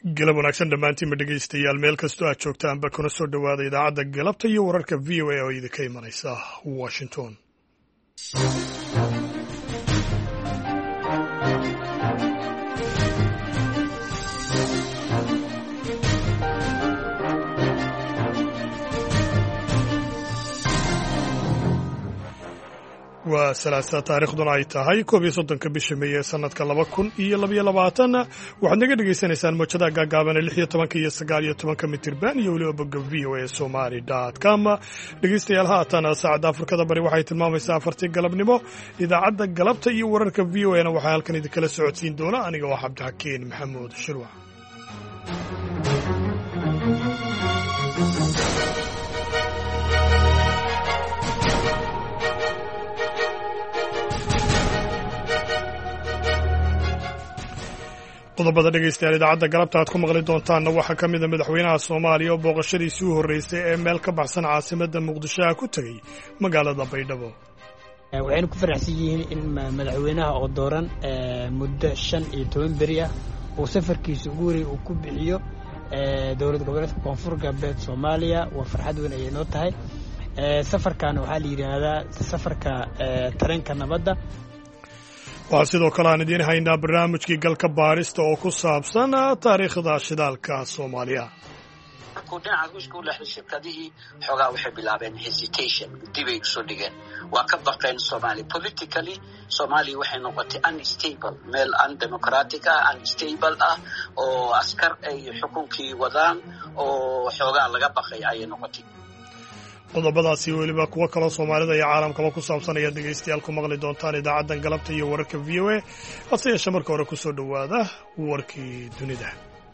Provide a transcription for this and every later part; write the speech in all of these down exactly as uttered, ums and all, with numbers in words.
galab wanaagsan dhammaantiinba dhegaystayaal meel kastoo aad joogtaanba kuna soo dhowaada idaacadda galabta iyo wararka v o a oo idinka imanaysa washington. waa salaasa taariikhduna ay tahay koob iyo soddonka bisha meeye sanadka laba kun iyo labaiyo labaatan waxaad naga dhegaysanaysaan mowjadaha gaagaaban ee lix iyo tobanka iyo sagaal iyo tobanka mitirban iyo weliba bogga v o a somali dot com dhegaystayaal haatan saacadda afrikada bari waxay tilmaamaysaa afartii galabnimo. idaacadda galabta iyo wararka v o a na waxaa halkan idinkala socodsiin doona aniga oo cabdixakiin maxamuud shirwac. qodobada dhegaystayaal idaacadda galabta aad ku maqli doontaanna waxaa ka mida madaxweynaha soomaaliya oo booqashadiisii u horreysay ee meel ka baxsan caasimadda muqdisho ah ku tegey magaalada baydhabo. waxaynu ku faraxsan yihiin in madaxweynaha oo dooran muddo shan iyo toban beri ah uu safarkiisa ugu horey uu ku bixiyo dowlad goboleedka koonfur galbeed soomaaliya. waa farxad weyn ayay noo tahay. safarkan waxaa la yidhaahdaa safarka tareenka nabadda. waxaa sidoo kale aan idiin haynaa barnaamijkii galka baarista oo ku saabsan taariikhda shidaalka soomaaliya. markuu dhinaca ruushka u leexday shirkadihii xoogaa waxay bilaabeen hesitation, dibay usoo dhigeen, waa ka baqeen Soomaaliya politically. Soomaaliya waxay noqotay unstable, meel undemocratic ah, unstable ah, oo askar ay xukunkii wadaan oo xoogaa laga baqay ayay noqotay. qodobadaasi weliba kuwo kaloo soomaalida iyo caalamkaba ku saabsan ayaad dhegaystayaal ku maqli doontaan idaacaddan galabta iyo wararka v o a. hase yeeshee marka hore ku soo dhowaada warkii dunida.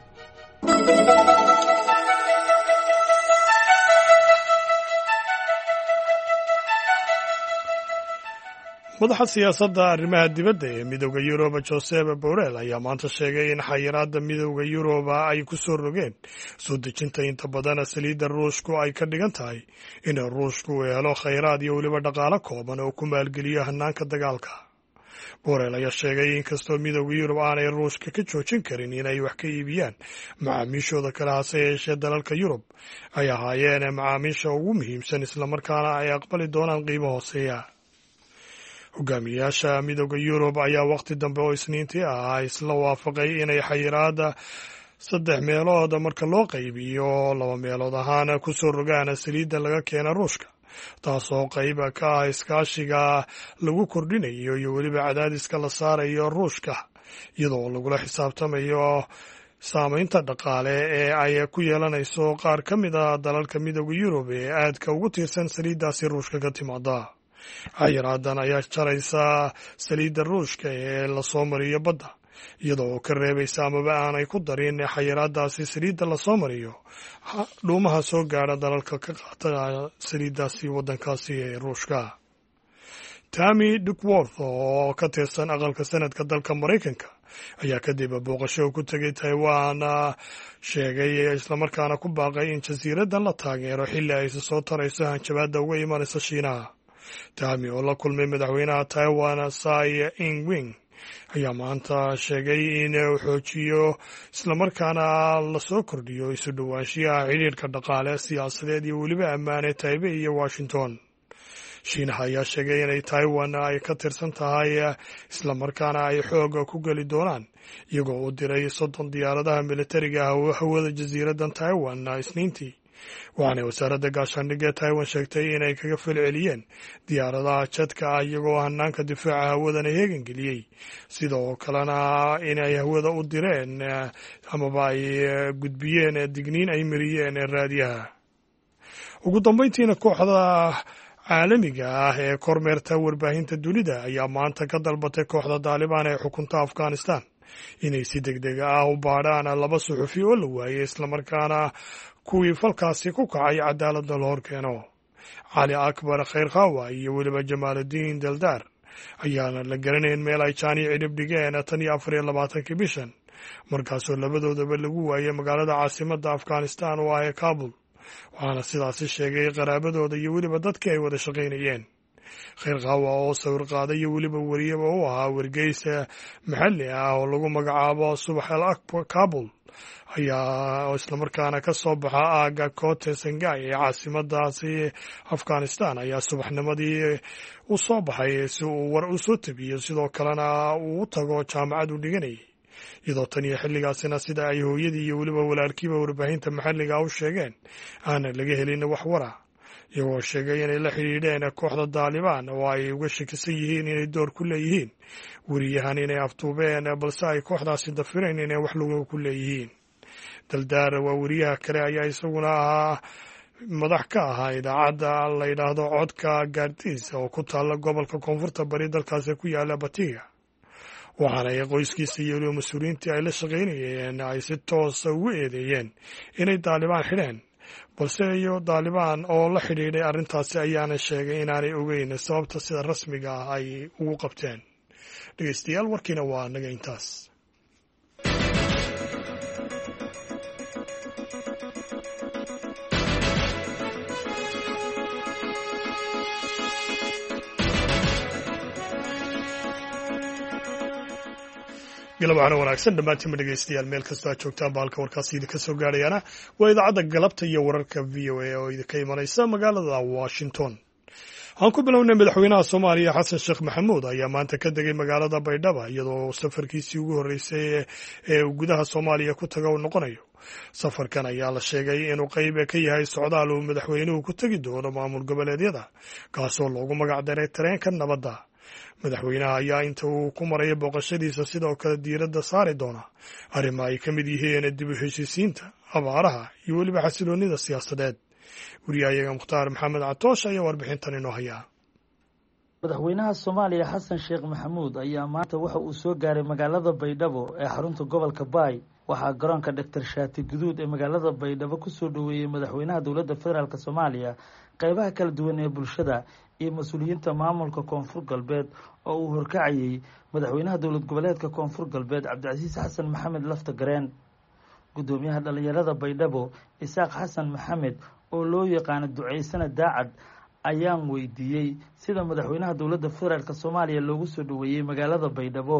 madaxa siyaasadda arrimaha dibadda ee midowda yuruba josep borrell ayaa maanta sheegay in xayiraadda midowda yuruba ay ku soo rogeen soo dejinta inta badan saliidda ruushku ay ka dhigan tahay in ruushku uu helo khayraad iyo weliba dhaqaalo kooban oo ku maalgeliyo hanaanka dagaalka. borrell ayaa sheegay in kastoo midowda yurub aanay ruushka ka joojin karin inay wax ka iibiyaan macaamiishooda kale, hase yeeshee dalalka yurub ay ahaayeen macaamiisha ugu muhiimsan islamarkaana ay aqbali doonaan qiimo hooseeya. hogaamiyayaasha midowda yurub ayaa wakhti dambe oo isniintii ah isla waafaqay inay xayiraadda saddex meelood marka loo qaybiyo laba meelood ahaan ku soo rogaan saliidda laga keena ruushka, taasoo qayb ka ah iskaashiga lagu kordhinayo iyo weliba cadaadiska la saarayo ruushka, iyadoo lagula xisaabtamayo saamaynta dhaqaale ee ay ku yeelanayso qaar ka mid a dalalka midowda yurub ee aadka ugu tiirsan saliiddaasi ruushka ka timaada. xayiraadan ayaa jaraysa saliidda ruushka ee lasoo mariyo badda, iyadoo ka reebaysa amaba aanay ku darin xayiraadaasi saliidda lasoo mariyo dhuumaha soo gaadha dalalka ka qaata saliiddaasi waddankaasi ee ruushka. tammy duckworth oo ka tirsan aqalka sanadka dalka maraykanka ayaa kadib booqasho ku tegay taiwan sheegay islamarkaana ku baaqay in jasiiraddan la taageero xilli aysa soo tarayso hanjabaadda uga imanaysa shiinaha. tami oo la kulmay madaxweynaha taiwan tsai ing-wen ayaa maanta sheegay in uu xoojiyo islamarkaana lasoo kordhiyo isu dhowaanshiyaha xidhiirka dhaqaale, siyaasadeed iyo weliba ammaane taybei iyo washington. shiinaha ayaa sheegay inay taiwan ay ka tirsan tahay islamarkaana ay xooga ku geli doonaan, iyagoo u diray soddon diyaaradaha militariga hawada jasiiraddan taiwan isniintii. waxaanay wasaaradda gaashaandhigga ee taiwan sheegtay inay kaga falceliyeen diyaaradaha jadka ah iyagoo hanaanka difaaca hawadana heegangeliyey, sidoo kalena inay hawada u direen amaba ay gudbiyeen digniin ay mariyeen raadiyaha. ugu dambayntiina kooxda caalamiga ah ee kormeerta warbaahinta dunida ayaa maanta ka dalbatay kooxda daalibaan ee xukunta afghanistan inay si deg deg ah u baadhaan laba suxufi oo la waayey islamarkaana kuwii falkaasi ku kacay cadaaladda la hor keeno. cali akbar khayrkhawa iyo weliba jamaaludiin daldaar ayaana la garanayn meel ay jaani cidhib dhigeen tan iyo afar iyo labaatankii bishan, markaasoo labadoodaba lagu waayey magaalada caasimadda afghanistan oo ah ee kabul, waxaana sidaasi sheegay qaraabadooda iyo weliba dadkii ay wada shaqaynayeen. khayr qaawa oo sawir qaaday iyo weliba wariyaba u ahaa wargeysa maxalli ah oo lagu magacaabo subax al akbar kabul ayaa oo islamarkaana ka soo baxa aaga kote sangay ee caasimadaasi afghanistan ayaa subaxnimadii u soo baxay si uu war u soo tabiyo sidoo kalena uu u tago jaamacad u dhiganayay iyadoo tan iyo xilligaasina sida ay hooyadii iyo weliba walaalkiiba warbaahinta maxalliga u sheegeen aanan laga helin wax wara iyagoo sheegay inay la xidhiidheen kooxda daalibaan oo ay uga shakisan yihiin inay door ku leeyihiin weriyahan inay afduubeen balse ay kooxdaasi dafireen inay wax lagu ku leeyihiin daldaar waa weriyaha kale ayaa isaguna ahaa madax ka ahaa idaacadda la yidhaahdo codka gaardiis oo ku taalla gobolka koonfurta bari dalkaasi ku yaala batiga waxaana ay qoyskiisa iyo weliba mas-uuliyiintii ay la shaqaynayeen ay si toosa ugu eedeeyeen inay daalibaan xidheen balse iyo daalibaan oo la xidhiidhay arrintaasi ayaana sheegay inaanay ogeyn sababta sida rasmiga ah ay ugu qabteen dhegeystayaal warkiina waa naga intaas. galab waxaana wanaagsan dhammaantiinba dhegeystayaal meel kastoo aad joogtaan baalka warkaasi idinka soo gaadhayaana waa idaacadda galabta iyo wararka v o a oo idinka imanaysa magaalada washington. aan ku bilownay madaxweynaha soomaaliya xasan sheekh maxamuud ayaa maanta ka degay magaalada baydhaba iyadoo safarkiisii ugu horreysay ee uu gudaha soomaaliya ku taga uu noqonayo. safarkan ayaa la sheegay inuu qayb ka yahay socdaal uu madaxweynuhu ku tegi doono maamul goboleedyada kaasoo loogu magac daray tareenka nabadda. madaxweynaha ayaa inta uu ku maraya booqashadiisa sidoo kale diiradda saari doona arrimo ay ka mid yihiin dib u heshiisiinta abaaraha iyo weliba xasiloonnida siyaasadeed. wariyahayaga mukhtaar maxamed catoosh ayaa warbixintan inoo hayaa. madaxweynaha soomaaliya xasan sheekh maxamuud ayaa maanta waxa uu soo gaaray magaalada baydhabo ee xarunta gobolka baay. waxaa garoonka doctor shaati guduud ee magaalada baydhabo kusoo dhoweeyey madaxweynaha dowladda federaalk soomaaliya qaybaha kala duwan ee bulshada iyo mas-uuliyiinta maamulka koonfur galbeed oo uu horkacayey madaxweynaha dowlad goboleedka koonfur galbeed cabdicasiis xasan maxamed lafta gareen. guddoomiyaha dhallinyarada baydhabo isaaq xasan maxamed oo loo yaqaano duceysana daacad ayaan weydiiyey sida madaxweynaha dowladda federaalk soomaaliya loogu soo dhoweeyey magaalada baydhabo.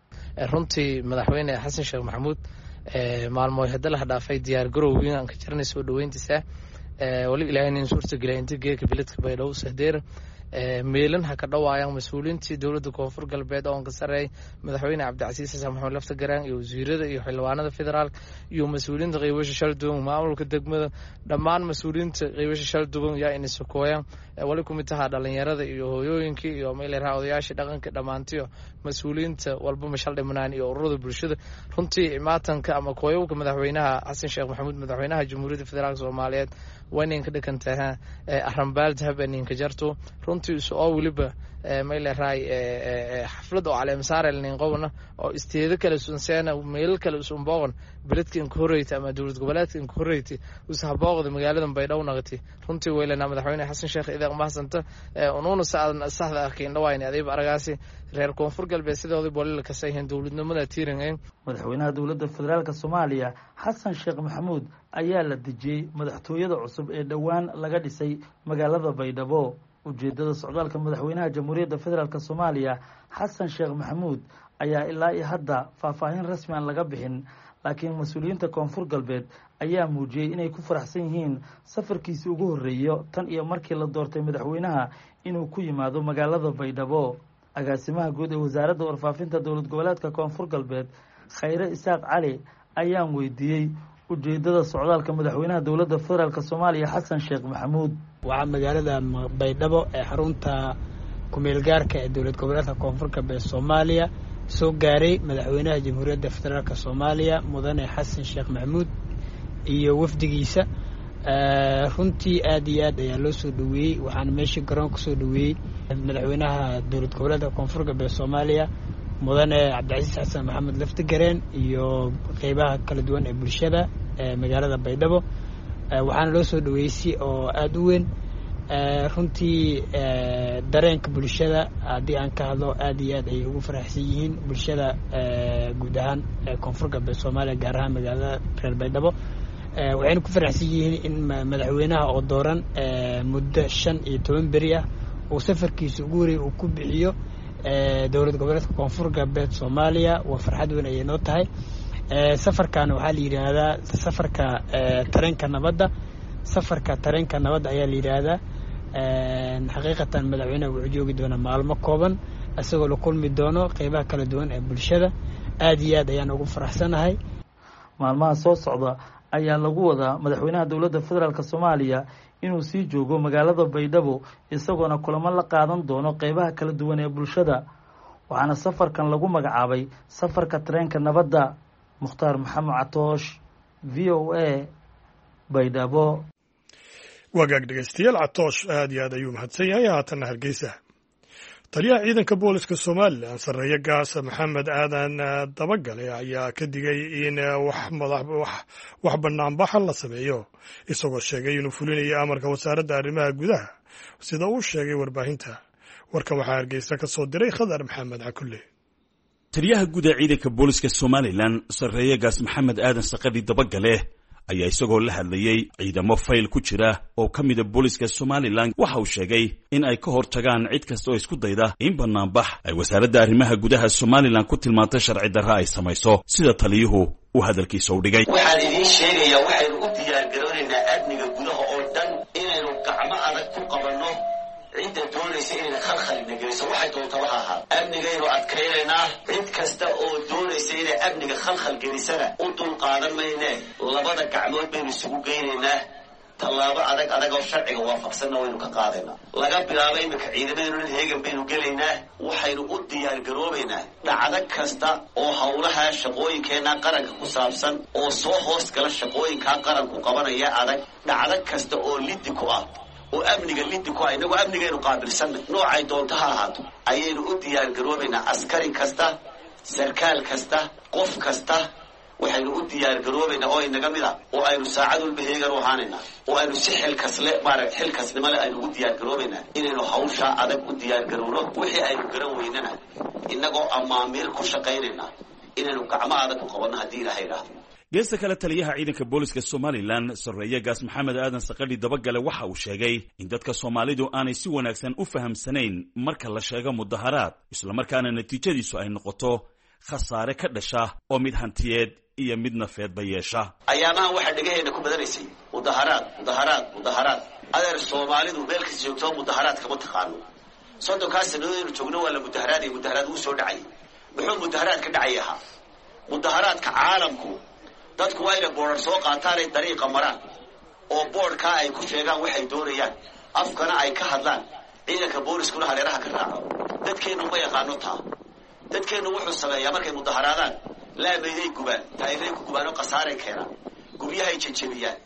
runtii madaxweyne xasan sheekh maxamuud maalmood hadalaha dhaafay diyaar garowgii aan ka jirnay soo dhoweyntiisa wali ilaahay nin suurtagelay inta geeka biladka baydhabo sahdeer meelan ha ka dhawaayaan mas-uuliyiintii dowladda koonfur galbeed oo ka sareeyay madaxweyne cabdicasiis xasan maxamed lafta garaan iyo wasiirada iyo xildhibaanada federaalk iyo mas-uuliyiinta qaybasha shalduwan maamulka degmada dhammaan mas-uuliyiinta qaybasha shalduwan yaa inay sokooyaan wali ku mid tahaa dhalinyarada iyo hooyooyinkii iyo meeleraha odayaashii dhaqanka dhammaantiyo mas-uuliyiinta walba mashal dhimanaan iyo ururada bulshada. runtii maatanka ama kooyowka madaxweynaha xasan sheekh maxamuud madaxweynaha jamhuuriyadda federaalk soomaaliyeed waa inayn ka dhikantaha arrambaal dahab inayn ka jarto runtii oo weliba meelerahay xaflad oo caleemasaarelnin qobna oo isteedo kale sunseena meelal kale usunbooqon beledka inka horreyta ama dowlad goboleedka inka horreyti usahabooqda magaalada baydhabo naqati. runtii weylana madaxweyne xasan sheekh idaaq mahasanta unuuna saxda arkayn dhawaayn adayba aragaasi reer koonfur galbeed sidooda bolila kasayheen dowladnimada tiiran. madaxweynaha dowladda federaalk soomaaliya xasan sheekh maxamuud ayaa la dejiyey madaxtooyada cusub ee dhowaan laga dhisay magaalada baydhabo. ujeedada socdaalka madaxweynaha jamhuuriyadda federaalk soomaaliya xasan sheekh maxamuud ayaa ilaa iyo hadda faahfaahin rasmi aan laga bixin, laakiin mas-uuliyiinta koonfur galbeed ayaa muujiyey inay ku faraxsan yihiin safarkiisii ugu horreeyo tan iyo markii la doortay madaxweynaha inuu ku yimaado magaalada baydhabo. agaasimaha guud ee wasaaradda warfaafinta dowlad goboleedka koonfur galbeed khayre isaaq cali ayaan weydiiyey ujeedada socdaalka madaxweynaha dowladda federaalk soomaaliya xasan sheekh maxamuud. waxaa magaalada baydhabo ee xarunta kumeel gaarka ee dowlad goboleedka koonfur galbeed soomaaliya soo gaaray madaxweynaha jamhuuriyadda federaalk soomaaliya mudane xasan sheekh maxamuud iyo wafdigiisa. runtii aad iyo aad ayaa loo soo dhoweeyey. waxaana meeshii garoon kusoo dhoweeyey madaxweynaha dowlad goboleedka koonfur galbeed soomaaliya mudane cabdicasiis xasan maxamed lafta gareen iyo qeybaha kala duwan ee bulshada ee magaalada baydhabo. waxaana loo soo dhoweeyey si oo aada u weyn. runtii dareenka bulshada haddii aan ka hadlo aad iyo aad ayay ugu faraxsan yihiin bulshada guud ahaan koonfur galbeed soomaaliya gaar ahaan magaalada reer baydhabo. waxayna ku faraxsan yihiin in madaxweynaha oo dooran muddo shan iyo toban beri ah uu safarkiisa ugu horeeyay uu ku bixiyo dowlad goboleedka koonfur galbeed soomaaliya waa farxad weyn ayay noo tahay safarkan waxaa la yidhaahdaa safarka tareenka nabadda safarka tareenka nabadda ayaa la yidhaahdaa xaqiiqatan madaxweynaha wuxuu joogi doonaa maalmo kooban isagoo la kulmi doono qeybaha kala duwan ee bulshada aad iyo aad ayaan ugu faraxsanahay maalmaha soo socda ayaa lagu wadaa madaxweynaha dowladda federaalk soomaaliya inuu sii joogo magaalada baydhabo isagoona kulamo la qaadan doono qeybaha kala duwan ee bulshada waxaana safarkan lagu magacaabay safarka tareenka nabadda mukhtaar maxamed catoosh v o a baydhabo wagaag dhegeystayaal catoosh aad iyo aad ayuu mahadsan yahay haatanna hargeysa taliyaha ciidanka booliska somalilan sarreeye gaas maxamed aadan dabagale ayaa ka digay in wax banaanbaxa la sameeyo isagoo sheegay inuu fulinayo amarka wasaaradda arrimaha gudaha sida uu sheegay warbaahinta warkan waxaa hargeysa ka soo diray khadar maxamed cakulle taliyaha guud ee ciidanka booliska somalilan sarreeye gaas maxamed aadan saqadhi dabagale ayaa isagoo la hadlayey ciidamo fayl ku jira oo ka mida booliska somalilan waxa uu sheegay in ay ka hor tagaan cid kasta oo isku dayda in banaanbax ay wasaaradda arrimaha gudaha somalilan ku tilmaantay sharci darra ay samayso sida taliyuhu uu hadalkiisa u dhigay waxaan idiin sheegayaa waxaynu u diyaargaroonaynaa amniga gudaha oo dhan inaynu gacmo adag ku qabanno cidda doonaysa inayna khalkhalina geliso waxay doontaba ha ahaa amnigaynu adkaynaynaa cid kasta oo doonaysa inay amniga khalkhal gelisana u dulqaadan mayne labada gacmood baynu isugu geynaynaa tallaabo adag adag oo sharciga waafaqsanna waynu ka qaadaynaa laga bilaabo iminka ciidamadaynu dhan heegan baynu gelaynaa waxaynu u diyaargaroobaynaa dhacdo kasta oo howlaha shaqooyinkeenna qaranka ku saabsan oo soo hoos gala shaqooyinkaa qaranku qabanaya adag dhacdo kasta oo liddi ku ah oo amniga liddi ku ah inagoo amnigaynu qaabilsanna noocay doonto ha ahaato ayaynu u diyaargaroobaynaa askari kasta sarkaal kasta qof kasta waxaynu u diyaargaroobaynaa oo inaga mid a oo aynu saacad walba heegan u ahaanaynaa oo aynu si xilkasle maarag xilkasnimo le aynu ugu diyaargaroobaynaa inaynu hawshaa adag u diyaargarowno wixii aynu garan weynana innagoo amaamiir ku shaqaynaynaa inaynu gacmo adag u qabanno haddii ilaha idhaahdo geesta kale taliyaha ciidanka booliska somalilan sarreeye gaas maxamed aadan saqadhi dabagale waxa uu sheegay in dadka soomaalidu aanay si wanaagsan u fahamsanayn marka la sheego mudaharaad islamarkaana natiijadiisu ay noqoto khasaare ka dhasha oo mid hantiyeed iyo mid nafeedba yeesha ayaamahan waxaa dhegaheenna ku badanaysay mudaharaad mudaharaad mudaharaad adeer soomaalidu meel kasta joogto mudaharaad kama taqaano soddonkaa sannadoodaynu joogno waa la mudaharaadaya mudaharaad uu soo dhacay muxuu mudaharaad ka dhacay ahaa mudaharaadka caalamku dadku waa inay boodhar soo qaataan ay dariiqa maraan oo boodhkaa ay ku sheegaan waxay doonayaan afkana ay ka hadlaan ciidanka booliskuna hareeraha ka raaco dadkeennu ma yaqaano taa dadkeennu wuxuu sameeyaa markay mudaharaadaan laamayday gubaan taayiray ku gubaan oo khasaaray keenaan gubyahay jejebiyaan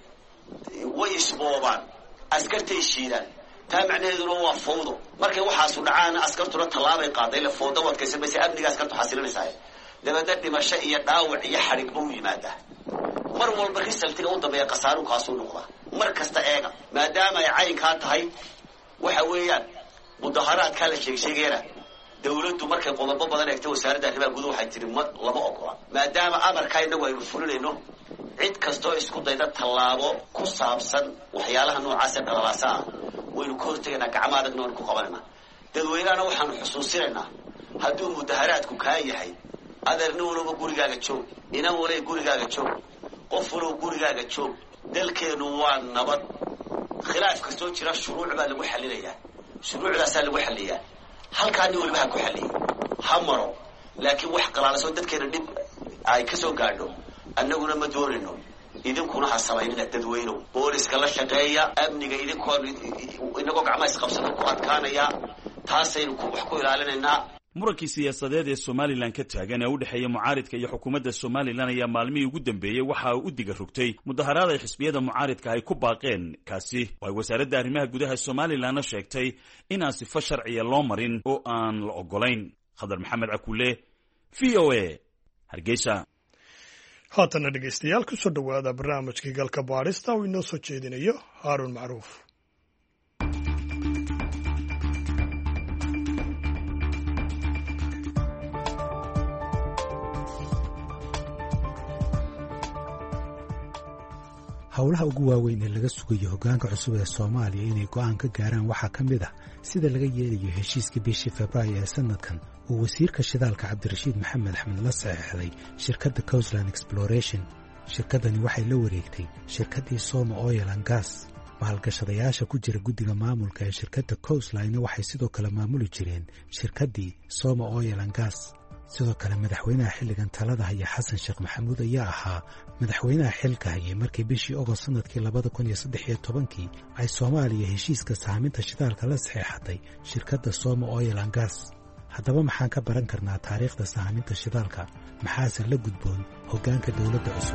way isboobaan askartay shiidaan taa macnaheeduna waa fawdo markay waxaasu dhacaana askartuna tallaabay qaaday la fawdo wadkaysan mayse amniga askartu xasilinaysaa dabadna dhimasho iyo dhaawac iyo xadhigba u yimaadaa mar walba risaltiga u dambeeya khasaarukaasuu noqdaa mar kasta eega maadaama ay caynkaa tahay waxa weeyaan mudaharaadkaa la sheegsheegeena dawladdu markay qodobo badan eegtay wasaaradda arrimaha guduhu waxay tiri ma lama ogola maadaama amarkaa innagu aynu fulinayno cid kastoo isku dayda tallaabo ku saabsan waxyaalaha noocaasee dhalalaasa ah waynu ka hortegaynaa gacmo adagna waynu ku qabanaynaa dadweynahana waxaanu xusuusinaynaa hadduu mudaharaadku kaa yahay adeer nin walaba gurigaaga joog inan walay gurigaaga joog qof walow gurigaaga joog dalkeennu waa nabad khilaaf kastoo jira shuruuc baa lagu xallinayaa shuruucdaasaa lagu xalliyaa halkaa nin waliba ha ku xalliyay ha maro laakiin wax qalaalasoo dadkeena dhib ay ka soo gaadho annaguna ma doonayno idinkuna ha samaynina dadweynow booliska la shaqeeya amniga idinkoo inagoo gacmaha isqabsada ku adkaanaya taasaynu wax ku ilaalinaynaa murankii siyaasadeed ee somalilan ka taagan ee u dhexeeya mucaaridka iyo xukuumadda somalilan ayaa maalmihii ugu dambeeyey waxa uu u diga rogtay mudaharaad ay xisbiyada mucaaridka ay ku baaqeen kaasi oo ay wasaaradda arrimaha gudaha somalilanna sheegtay inaan sifo sharciya loo marin oo aan la ogolayn khadar maxamed cakulle v o a hargeysa haatanna dhegaystayaal ku soo dhowaada barnaamijkii galka baadhista oo inoo soo jeedinayo haaruun macruuf howlaha ugu waaweyn ee laga sugayo hoggaanka cusub ee Soomaaliya inay go'aan ka gaaraan waxaa ka mid ah sida laga yeelayo heshiiska bishii Febraayo ee sanadkan uu wasiirka shidaalka Cabdirashiid Maxamed Axmed la saxiixday shirkadda Coastline Exploration. shirkaddani waxay la wareegtay shirkaddii Soma Oil and Gas. maalgashadayaasha ku jira guddiga maamulka ee shirkadda Coastline waxay sidoo kale maamuli jireen shirkaddii Soma Oil and Gas. sidoo kale madaxweynaha xilligan talada haya Xasan Sheekh Maxamuud ayaa ahaa madaxweynaha xilka hayay markii bishii Agost sanadkii laba kun iyo saddex iyo toban ay Soomaaliya heshiiska saaminta shidaalka la saxiixatay shirkadda Soma Oil and Gas. haddaba maxaan ka baran karnaa taariikhda saaminta shidaalka maxaase la gudboon hoggaanka dowladda cusub?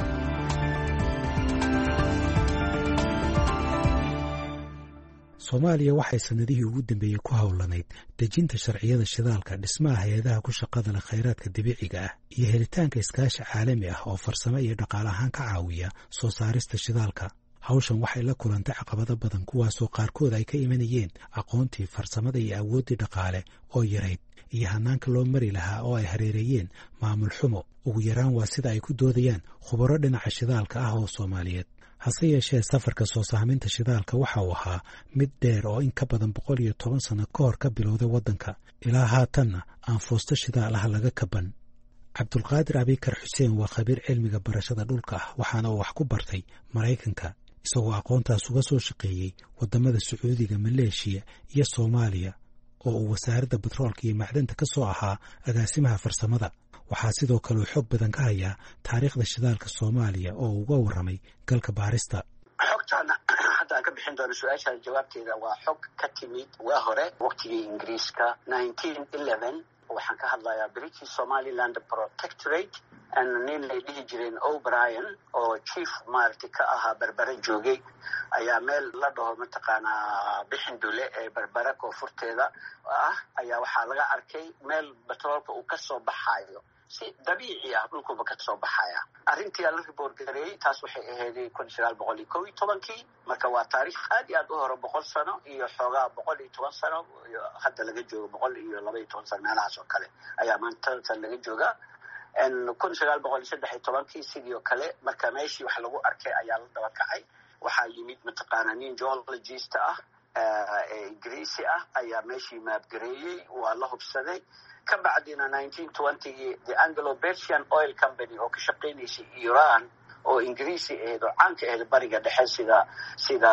Soomaaliya waxay sanadihii ugu dambeeyey ku howlanayd dejinta sharciyada shidaalka, dhismaha hay-adaha ku shaqada leh khayraadka dabiiciga ah iyo helitaanka iskaashi caalami ah oo farsamo iyo dhaqaale ahaan ka caawiya soo saarista shidaalka. hawshan waxay la kulantay caqabado badan kuwaasoo qaarkood ay ka imanayeen aqoontii farsamada iyo awooddii dhaqaale oo yarayd iyo hanaanka loo mari lahaa oo ay hareereeyeen maamul xumo. ugu yaraan waa sida ay ku doodayaan khubaro dhinaca shidaalka ah oo Soomaaliyeed. hase yeeshee safarka soo saaminta shidaalka waxa uu ahaa mid dheer oo in ka badan boqol iyo toban sano ka hor ka bilowday waddanka ilaa haatanna aan foosto shidaal ah laga kaban. Cabdulqaadir Abikar Xuseen waa khabiir cilmiga barashada dhulka ah waxaana uu wax ku bartay Maraykanka isagoo aqoontaas uga soo shaqeeyey waddamada Sacuudiga, Maleeshiya iyo Soomaaliya oo uu wasaaradda batroolka iyo macdanta ka soo ahaa agaasimaha farsamada. waxaa sidoo kale uu xog badan ka hayaa taariikhda shidaalka Soomaaliya oo uga warramay galka baarista. xogtaana hadda aan ka bixin doono su-aasha jawaabteeda waa xog ka timid waa hore waqtigii Ingiriiska nineteen eleven. waxaan ka hadlayaa British Somaliland Protectorate nin ay dhihi jireen O'Brien oo chief maarti ka ahaa Berbera joogay ayaa meel la dhaho mataqaanaa Bixindule ee Berbera koonfurteeda ah ayaa waxaa laga arkay meel batroolka uu ka soo baxayo si dabiici ah dhulkuba ka soo baxaya. arrintii la report gareeyay taas waxay ahayd kun sagaal boqol iyo kow iyo toban marka waa taariikh aad iyo aad u hore boqol sano iyo xoogaa boqol iyo toban sano hadda laga joogo boqol iyo laba iyo toban sano meelahaas oo kale ayaa maanta laga joogaa. kun sagaal boqol iyo saddex iyo toban sidoo kale marka meeshii wax lagu arkay ayaa la daba kacay. waxaa yimid mataqaanaa nin geologist ah ee Ingiriisi ah ayaa meeshii maap gareeyay waa la hubsaday. ka bacdina nineteen twenty the Anglo-Persian Oil Company oo ka shaqeynaysay Iran oo Ingiriisi ahayd oo caan ka ahayd bariga dhexe sida sida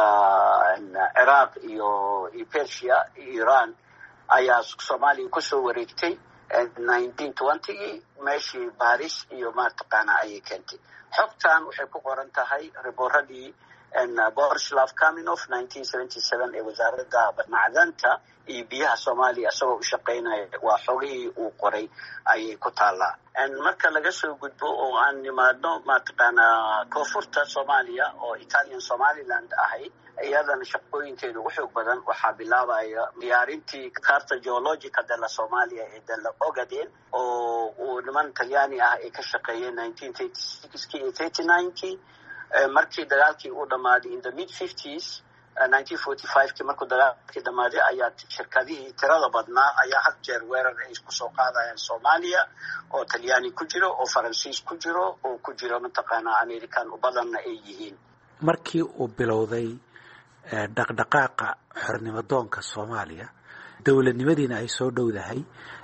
Iraq iyo Persia Iran ayaa Soomaaliya ku soo wareegtay nineteen twenty meeshii Paris iyo mataqaana ayay keentay. xogtan waxay ku qoran tahay riboorradii Borislav Kaminov nineteen seventy-seven ee wasaaradda macdanta iyo biyaha Soomaaliya asagoo u shaqeynaya waa xogihii uu qoray ayay ku taallaa. marka laga soo gudbo oo aan nimaadno mataqaanaa koonfurta Soomaaliya oo Italian Somaliland ahayd iyadana shaqooyinkeedu u xoog badan waxaa bilaabaya diyaarintii Carta Geologica della Somalia ee della Ogaden oo uu niman Talyaani ah ay ka shaqeeyeen nineteen thirty-six iyo thirty-nine markii dagaalkii uu dhamaaday in the mid fifties nineteen forty-five markuu dagaalkii dhamaaday ayaa shirkadihii tirada badnaa ayaa had jeer weerar ay isku soo qaadayaan Soomaaliya oo Talyaani ku jiro oo Faransiis ku jiro oo ku jiro mataqaanaa American u badanna ay yihiin. markii uu bilowday dhaqdhaqaaqa xornimo-doonka Soomaaliya dowladnimadiina ay soo dhowdahay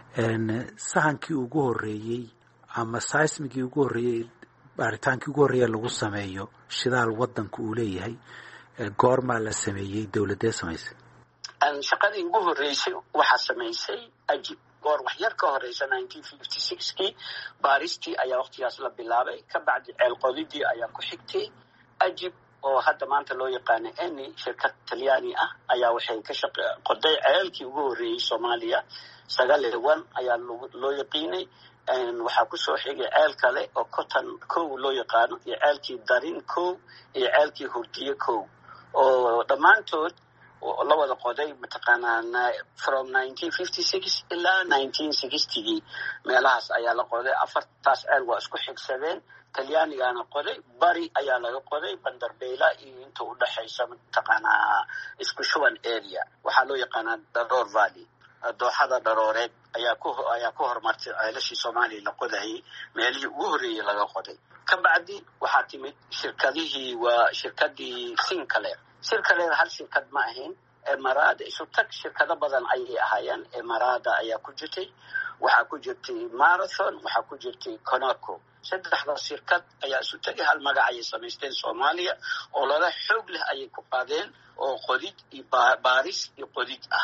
sahankii ugu horreeyey ama seismigii ugu horreeyey baaritaankii ugu horreeya lagu sameeyo shidaal waddanku uu leeyahay goormaa la sameeyey dowladee samaysay? shaqadii ugu horreysay waxaa samaysay Ajib goor wax yar ka horeysa nineteen fifty-six baaristii ayaa waqtigaas la bilaabay. ka bacdi ceel qodidii ayaa ku xigtay. Ajib oo hadda maanta loo yaqaano Eni shirkad Talyaani ah ayaa waxay ka shaqo qoday ceelkii ugu horreeyay Soomaaliya sagaal iyo toban ayaa loo yaqiinay. waxaa ku soo xigay ceel kale oo Cotton kow loo yaqaano iyo ceelkii Darin kow iyo ceelkii Hurdiye kow oo dhammaantood la wada qoday mataqaanaa from nineteen fifty-six ilaa nineteen sixty meelahaas ayaa la qoday. afartaas ceel waa isku xigsadeen. Talyaanigaana qoday bari ayaa laga qoday Bandarbeela iyo inta u dhaxaysa mataqaanaa isku shuban area waxaa loo yaqaanaa Daroor Valley. dooxada Darooreed ayaa ku ayaa ku hormartay ceelashii Soomaaliya la qodayay meelihii ugu horreeyay laga qoday. ka bacdi waxaa timid shirkadihii waa shirkadii Sinclair. Sinclair hal shirkad ma ahayn, Emirada isu tag shirkado badan ayay ahaayeen. Emirada ayaa ku jirtay, waxaa ku jirtay Marathon, waxaa ku jirtay Conoco. saddexdaas shirkad ayaa isu tagay, hal magac ayay samaysteen Soomaaliya oo lala xoog leh ayay ku qaadeen oo qodid iyo baaris iyo qodid ah.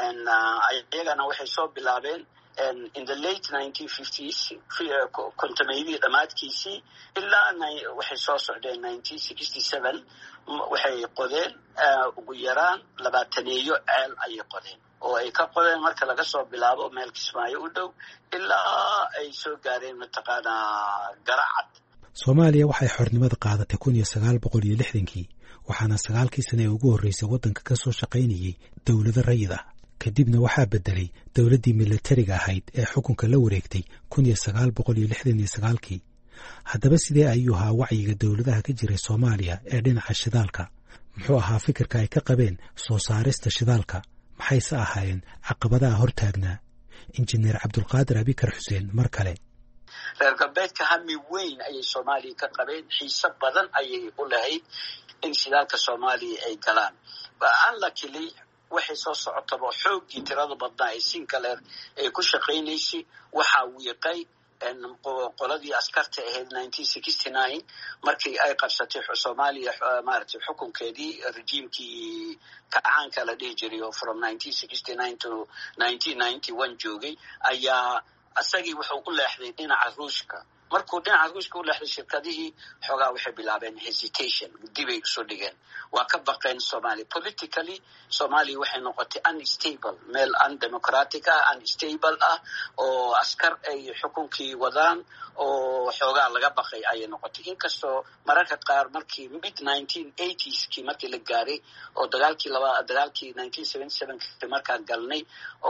ayagana waxay soo bilaabeen in the late nineteen fifties, kontomeydii dhamaadkiisii ilaa waxay soo socdeen nineteen sixty-seven. waxay qodeen ugu yaraan labaataneeyo ceel ayay qodeen oo ay ka qodeen marka laga soo bilaabo meel Kismaayo u dhow ilaa ay soo gaareen mataqaanaa Garacad. Soomaaliya waxay xornimada qaadatay kun iyo sagaal boqol iyo lixdankii, waxaana sagaalkii sane ee ugu horreysay waddanka ka soo shaqaynayay dowlado rayid ah. kadibna waxaa bedelay dowladdii militariga ahayd ee xukunka la wareegtay kun iyo sagaal boqol iyo lixdan iyo sagaalkii. haddaba sidee ayuu ahaa wacyiga dowladaha ka jiray Soomaaliya ee dhinaca shidaalka? muxuu ahaa fikirka ay ka qabeen soo saarista shidaalka? maxayse ahaayeen caqabadaha hortaagnaa? injineer Cabdulqaadir Abikar Xuseen mar kale. reer galbeedka hami weyn ayay Soomaaliya ka qabeen, xiise badan ayay u lahayd in shidaalka Soomaaliya ay galaan. unluckily waxay soo socotaba xoogii tirada badnaa ee Sinclair ay ku shaqaynaysay waxaa wiiqay qoladii askarta ahayd nineteen sixty-nine markii ay qabsatay Soomaaliya maaragtay xukunkeedii rejiimkii kacaanka la dhihi jiray oo from nineteen sixty-nine to nineteen ninety-one joogay ayaa asagii wuxuu u leexday dhinaca Ruushka. markuu dhinaca Ruushka u leexday shirkadihii xoogaa waxay bilaabeen hesitation, dibay usoo dhigeen. waa ka baqeen Soomaaliya politically. Soomaaliya waxay noqotay unstable, meel undemocratic ah, unstable ah oo askar ay xukunkii wadaan oo xoogaa laga baqay ayay noqotay. inkastoo mararka qaar markii mid nineteen eighties-kii markii la gaaray oo dagaalkii laba dagaalkii nineteen seventy-seven markaan galnay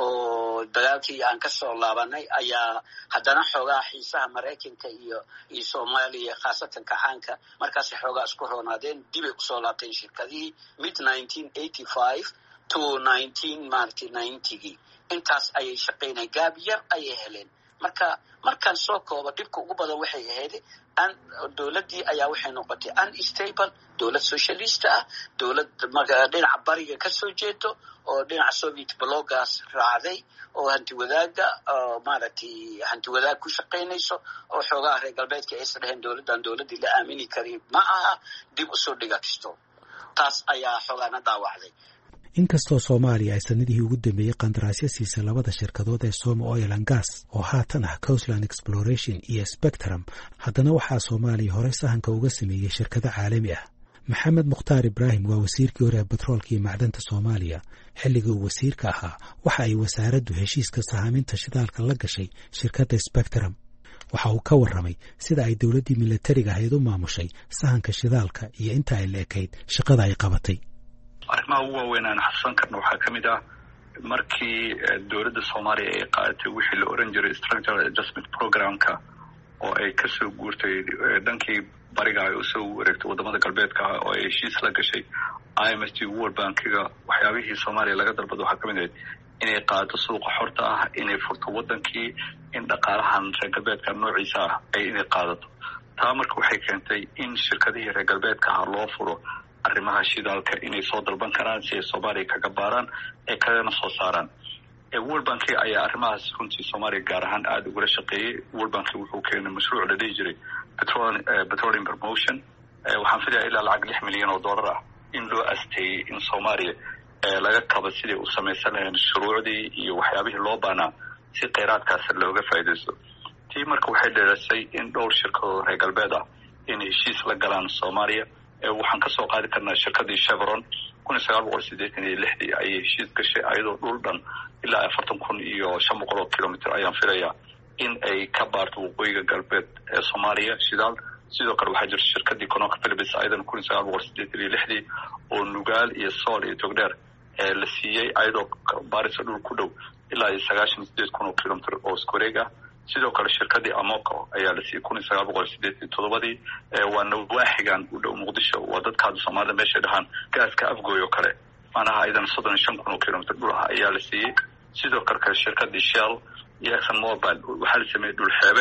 oo dagaalkii aan ka soo laabanay ayaa haddana xoogaa xiisaha Mareykanka iyo iyo Soomaaliya khaasatan kacaanka markaas xoogaa isku roonaadeen, dibay kusoo laabteen shirkadihii mid nineteen eighty-five to nineteen ninety-gii. intaas ayay shaqaynay, gaab yar ayay heleen. marka markaan soo koobo dhibka ugu badan waxay ahayd an dowladdii ayaa waxay noqotay unstable, dowlad socialist ah, dowlad dhinaca bariga ka soo jeedo oo dhinaca Soviet blogaas raacday oo hanti wadaaga oo maaragtay hanti wadaag ku shaqaynayso oo xoogaa reer galbeedka ay isdhaheen dowladdan dowladdii la aamini karin ma aha, dib u soo dhigatisto. taas ayaa xoogaana dhaawacday. inkastoo Soomaaliya ay sanadihii ugu dambeeyey qandaraasyo siisay labada shirkadood ee Somo Oil and Gas oo haatan ah Coastline Exploration iyo Spectrum, haddana waxaa Soomaaliya horey sahanka uga sameeyey shirkado caalami ah. Maxamed Mukhtaar Ibraahim waa wasiirkii hore ee batroolka iyo macdanta Soomaaliya. xilligii uu wasiirka ahaa waxa ay wasaaraddu heshiiska sahaaminta shidaalka la gashay shirkadda Spectrum. waxa uu ka warramay sida ay dowladdii militariga ahayd u maamushay sahanka shidaalka iyo inta ay leekayd shaqada ay qabatay. arrimaha ugu waaweyn aan xasuusan karno waxaa ka mid ah markii dowladda Soomaaliya ay qaadatay wixii la oran jiray structural adjustment programka oo ay ka soo guurtay dhankii bariga ay usoo wareegtay wadamada galbeedka oo ay heshiis la gashay I M F T World Bankiga. waxyaabihii Soomaaliya laga dalbado waxaa ka mid ah inay qaado suuqa xorta ah, inay furto wadankii, in dhaqaalahan reer galbeedka noociisa ah ay inay qaadato. taa marka waxay keentay in shirkadihii reer galbeedka ah loo furo arrimaha shidaalka inay soo dalban karaan si ay Soomaaliya kaga baaraan ee kalena soo saaraan. World Bank ayaa arrimahaas runtii Soomaaliya gaar ahaan aad uga shaqeeyay. World Bank wuxuu keenay mashruuc la dhihi jiray petroleum promotion. waxaan filayaa ilaa lacag lix milyan oo dollar ah in loo asteeyay in Soomaaliya laga kabo sidii u samaysan lahayn shuruucdii iyo waxyaabihii loo baanaa si kheyraadkaas looga faa'iidaysto. tii marka waxay dheeraysay in dhowr shirkadood reer galbeed ah in heshiis la galaan Soomaaliya. waxaan ka soo qaadi karnaa shirkadii Chevron kun iyo sagaal boqol siddeetan iyo lixdii ayay heshiis gashay ayadoo dhul dhan ilaa afartan kun iyo shan boqol oo kilomitir ayaan filayaa in ay ka baarto waqooyiga galbeed ee Soomaaliya shidaal. sidoo kale waxaa jirta shirkadii Conoco Phillips ayadan kun iyo sagaal boqol siddeetan iyo lixdii oo Nugaal iyo Sool iyo Togdheer ee la siiyey ayadoo baarisa dhul ku dhow ilaa iyo sagaashan iyo siddeed kun oo kilomitir oo isku wareeg ah. sidoo kale shirkadii Amoco ayaa la siiyey kun iyo sagaal boqol siddeetan iyo toddobadii waa nawaaxigan u dhow Muqdisho. waa dadkaada Soomaalida meeshay dhahaan gaaska afgooy oo kale macnaha aydan soddon iyo shan kun oo kilomitir dhul ah ayaa la siiyey. sidoo kale shirkadii Shell iyo Exxon Mobil waxaa la sameeyey dhul xeebeed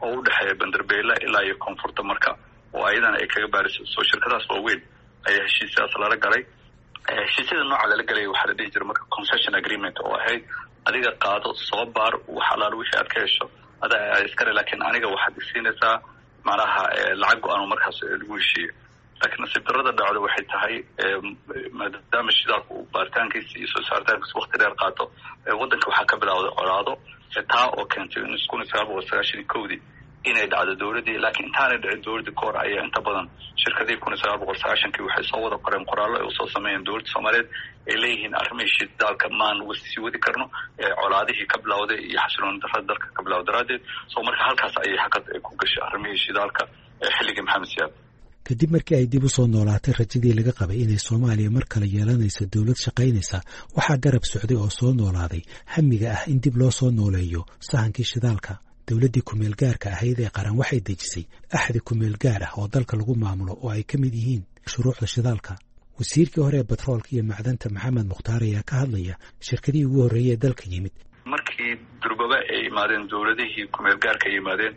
oo u dhexeeya bandarbeyle ilaa iyo koonfurta marka oo ayadana ay kaga baariso soo shirkadaas waaweyn ayaa heshiisyadaas lala galay. heshiisyada nooca lala galaya waxaa la dhihi jira marka concession agreement oo ahayd adiga qaado soo baar wax alaal wixii aad ka hesho adaa iskale laakiin aniga waxaad isiinaysaa macnaha lacag go-aan markaas lagu heshiiyo. laakiin nasiib darrada dhacdo waxay tahay maadaama shidaalku baaritaankiisa iyo soo saaritaankiisa wakti dheer qaato waddanka waxaa ka bilawday colaado taa oo keentay in kun iyo sagaal boqol sagaashan iyo kowdii inay dhacdo dowladdii. laakiin intaanay dhicin dowladdii kahor ayaa inta badan shirkadii kun iyo sagaal boqol sagaashankii waxay soo wada qoreen qoraallo ay usoo sameeyeen dowladda soomaaliyeed ay leeyihiin arrimihii shidaalka maan sii wadi karno colaadihii ka bilawday iyo xasilooni darrada dalka ka bilawda daraaddeed. so marka halkaas ayay hakad ay ku gashay arrimihii shidaalka xilligii maxamed siyaad. kadib markii ay dib u soo noolaatay rajadii laga qabay inay soomaaliya mar kale yeelanayso dowlad shaqaynaysa, waxaa garab socday oo soo noolaaday hamiga ah in dib loo soo nooleeyo sahankii shidaalka. dowladdii kumeel gaarka ahayd ee qaran waxay dejisay axdi kumeel gaar ah oo dalka lagu maamulo oo ay ka mid yihiin shuruucda shidaalka. wasiirkii hore ee batroolka iyo macdanta maxamed mukhtaar ayaa ka hadlaya shirkadihii ugu horreeyey ee dalka yimid. markii durbaba ay yimaadeen dowladihii kumeel gaarka ay yimaadeen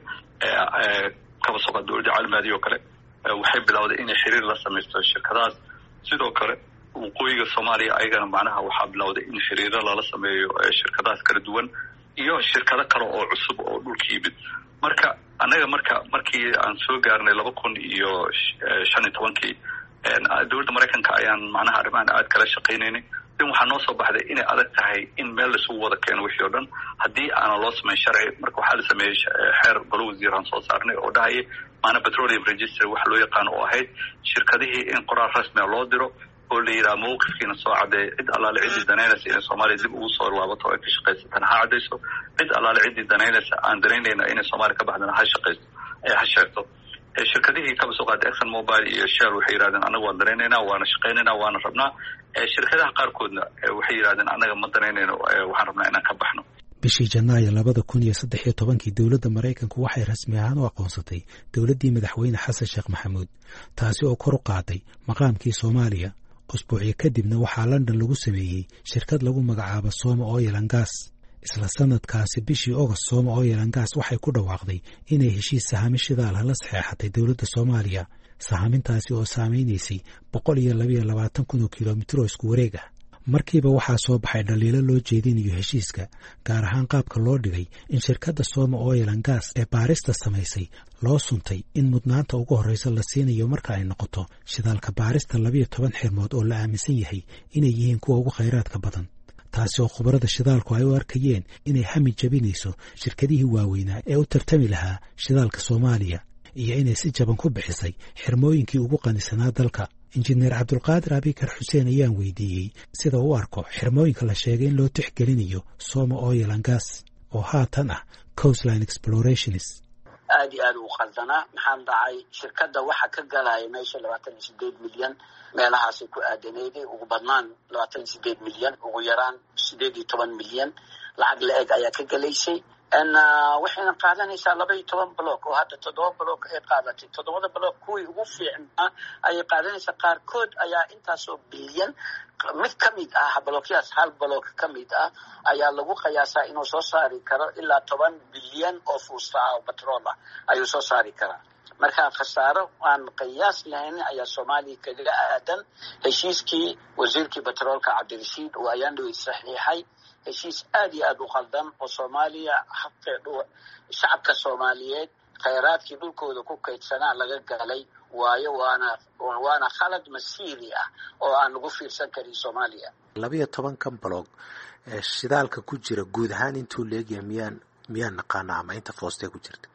kaba soqa dowladda caalamiyaadii oo kale waxay bilowday inay xiriir la samaysto shirkadahaas. sidoo kale waqooyiga soomaaliya ayagana macnaha waxaa bilowday in xiriiro lala sameeyo shirkadahaas kala duwan iyo shirkado kale oo cusub oo dhulka yimid. marka annaga marka markii aan soo gaarnay laba kun iyo shan iyo tobankii dowladda maraykanka ayaan macnaha arrimahan aad kala shaqaynaynay. din waxaa noo soo baxday inay adag tahay in meel laisugu wada keeno wixii o dhan haddii aanan loo samayn sharci. marka waxaa la sameeyey xeer golo wasiiraan soo saarnay oo dhahaya maana petroleum register waxa loo yaqaano oo ahayd shirkadihii in qoraal rasmia loo diro oo la yidhaha mawqifkiina soo caddeey cid allaale ciddii danaynaysa inay soomaaliya dib ugu soo laabato ay ka shaqaysatana ha caddayso, cid allaale ciddii danaynaysa aan danaynayna inay soomaaliya ka baxdana ha shaqayso ha sheegto. shirkadihii kaba soo qaatay exxon mobile iyo shell waxay yidhahdeen annaga waan danaynaynaa waana shaqaynaynaa waana rabnaa. shirkadaha qaarkoodna waxay yidhahdeen annaga ma danaynayno waxaan rabnaa inaan ka baxno. bishii janaayo labada kun iyo saddex iyo tobankii dowladda maraykanku waxay rasmi ahaan u aqoonsatay dowladdii madaxweyne xasan sheekh maxamuud, taasi oo kor u qaaday maqaamkii soomaaliya. usbuucyo kadibna waxaa london lagu sameeyey shirkad lagu magacaabo Soma Oil and Gas. isla sanadkaasi bishii August Soma Oil and Gas waxay ku dhawaaqday inay heshiis sahami shidaal la saxeexatay dowladda Soomaaliya. sahamintaasi oo saameynaysay boqol iyo laba iyo labaatan kun oo kiiloomitir oo isku wareeg ah. markiiba waxaa soo baxay dhaliilo loo jeedinayo heshiiska, gaar ahaan qaabka loo dhigay in shirkadda Soma Oil and Gas ee baarista samaysay loo suntay in mudnaanta ugu horreysa la siinayo marka ay noqoto shidaalka baarista labiyo toban xirmood oo la aaminsan yahay inay yihiin kuwa ugu khayraadka badan. taasi oo khubarada shidaalku ay u arkayeen inay hami jabinayso shirkadihii waaweynaa ee u tartami lahaa shidaalka Soomaaliya, iyo inay si jaban ku bixisay xirmooyinkii ugu qanisanaa dalka. injineer cabdulqaadir abikar xuseen ayaan weydiiyey sida u arko xirmooyinka la sheegay in loo tixgelinayo Soma Oil and Gas oo haatan ah Coastline Explorations. aad iyo aad u qaldanaa. maxaan dhacay shirkadda waxa ka galaya meesha labaatan iyo sideed milyan meelahaasay ku aadaneeday, ugu badnaan labaatan iyo sideed milyan, ugu yaraan sideed iyo toban milyan lacag la-eg ayaa ka galaysay. waxayna qaadanaysaa laba iyo toban block oo hadda toddoba block ay qaadatay. toddobada block kuwii ugu fiicnaa ayay qaadanaysaa. qaarkood ayaa intaasoo bilyan. mid ka mid ah blookyaas hal block ka mid ah ayaa lagu qiyaasaa inuu soo saari karo ilaa toban bilyan oo fuusta ah oo batrool ah ayuu soo saari karaa. marka khasaaro aan qiyaas lahayn ayaa Soomaaliya kaga aadan. heshiiskii wasiirkii batroolka Cabdirashiid oo ayaan dhawey saxiixay heshiis aad iyo aad u qaldan oo Soomaaliya xaqeedu shacabka Soomaaliyeed khayraadkii dhulkooda ku kaydsanaa laga galay waayo waana waana khalad masiiri ah oo aan lagu fiirsan karin Soomaaliya. laba iyo toban kan blog shidaalka ku jira guud ahaan intuu leeyahay miyaan miyaan naqaanaa ama inta foostee ku jirta?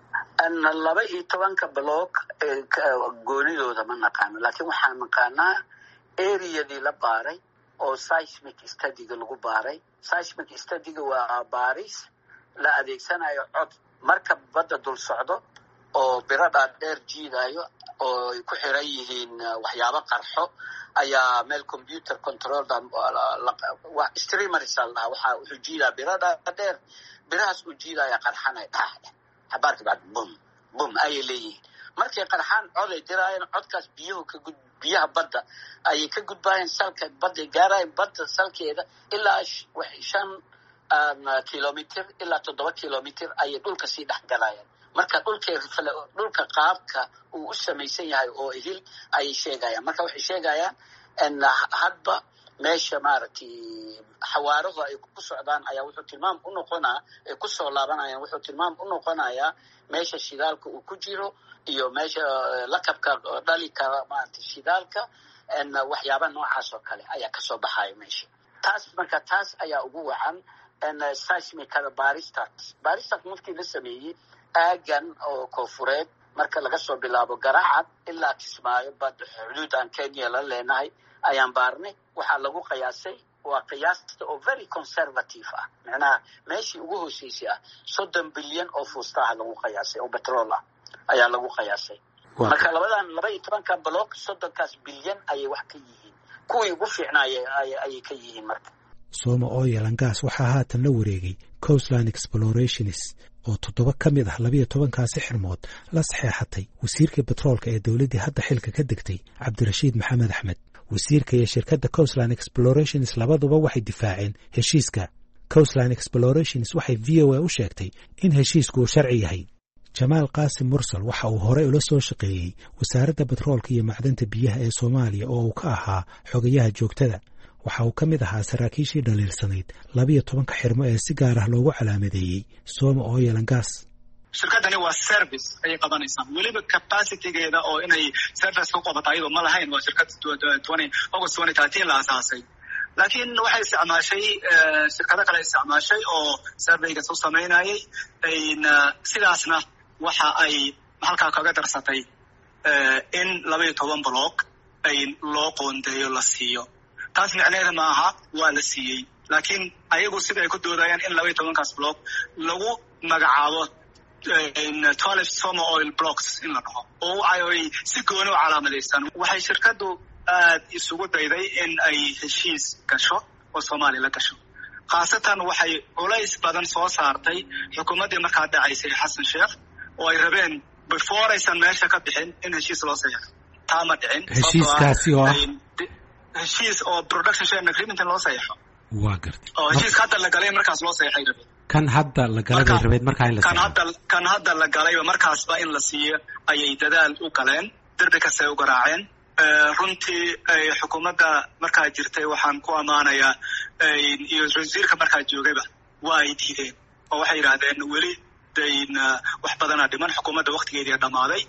an laba iyo tobanka blog goonidooda ma naqaano, laakiin waxaan naqaanaa areadii la baaray oo seismic study-ga lagu baaray. seismic study-ga waa baaris la adeegsanayo cod marka badda dul socdo oo biradha dheer jiidayo oo ay ku xiran yihiin waxyaabo qarxo ayaa meel computer control waa streamers la waxa uu jiidaa biradha dheer, birahaas uu jiidaya qarxanay dhaxda habaarka bad bum bum ay leeyihiin. markay qarxaan cod ay diraayeen, codkaas biyuhu ka gud biyaha badda ayay ka gudbayeen salka badda, gaarayeen badda salkeeda ilaa shan kilomitir ilaa toddoba kilomitir ayay dhulka sii dhex galayeen. marka dhulka dhulka qaabka uu u samaysan yahay oo idil ayay sheegayaan. marka waxay sheegayaan in hadba meesha maaragtay xawaaraha ay ku socdaan ayaa wuxuu tilmaam u noqonaa ay ku soo laabanayaan wuxuu tilmaam u noqonayaa meesha shidaalka uu ku jiro iyo meesha lakabka dhali kara maaragtay shidaalka in waxyaaba noocaas oo kale ayaa kasoo baxaya meesha. taas marka taas ayaa ugu wacan in seismicada baristat baristat markii la sameeyey aagan oo koonfureed marka laga soo bilaabo Garacad ilaa Kismaayo bad xuduud aan Kenya la leenahay ayaan baarnay. waxaa lagu qiyaasay waa qiyaasta oo very conservative ah, macnaha meeshii ugu hooseysay ah soddon bilyan oo fuustaha lagu qiyaasay oo petrol ah ayaa lagu qiyaasay. marka labadan laba iyo tobanka block soddonkaas bilyan ayay wax ka yihiin, kuwii ugu fiicnaayay ayay ka yihiin. marka Soma Oil and Gas waxaa haatan la wareegay Coastline Explorations oo toddoba ka mid ah labiyo tobankaasi xirmood la saxeexatay wasiirka petroolka ee dowladdii hadda xilka ka degtay Cabdirashiid Maxamed Axmed. wasiirka iyo shirkadda Coastline Explorations labaduba waxay difaaceen heshiiska. Coastline Explorations waxay V O A u sheegtay in heshiisku uu sharci yahay. Jamaal Qaasim Mursal waxa uu hore ula soo shaqeeyey wasaaradda petroolka iyo macdanta biyaha ee Soomaaliya oo uu ka ahaa xogayaha joogtada. waxa uu ka mid ahaa saraakiishii dhaliilsanayd labiyo tobanka xirmo ee si gaar ah loogu calaamadeeyey Soma Oil and Gas. shirkadani waa service ay qabanaysaa, weliba capacitygeeda oo inay service ku qabato ayadoo ma lahayn. waa shirkad August twenty thirteen la asaasay, laakiin waxay isticmaashay shirkado kale isticmaashay oo surveyga soo samaynayay. sidaasna waxa ay halkaa kaga darsatay in labiyo toban block ay loo qoondeeyo la siiyo. taas micnaheeda ma aha waa la siiyey, laakiin ayagu sida ay ku doodayaan in labiyo tobankaas block lagu magacaabo twelve Soma Oil blocks in la dhaho oo ay si gooni u calaamadeystaan. waxay shirkadu aad isugu dayday in ay heshiis gasho oo Soomaaliya la gasho, khaasatan waxay culays badan soo saartay xukuumaddii markaa dhacaysay Xasan Sheekh oo ay rabeen before aysan meesha ka bixin in heshiis loo saxeexo. taa ma dhicin. heshiiskaasi oo heshiis oo production sharing agreement loo saxeexo waa gartay oo heshiiska hadda la galay markaas loo saxeexay rabeen. kan hadda la galay bay rabeen markaa in la kan hadda kan hadda la galayba markaasba in la siiyo ayay dadaal u galeen, darbi kasta ay u garaaceen. runtii xukuumadda markaa jirtay waxaan ku ammaanayaa iyo wasiirka markaa joogayba waa ay diideen oo waxay yidhaahdeen weli dayn wax badanaa dhiman, xukuumadda waktigeedii dhammaaday.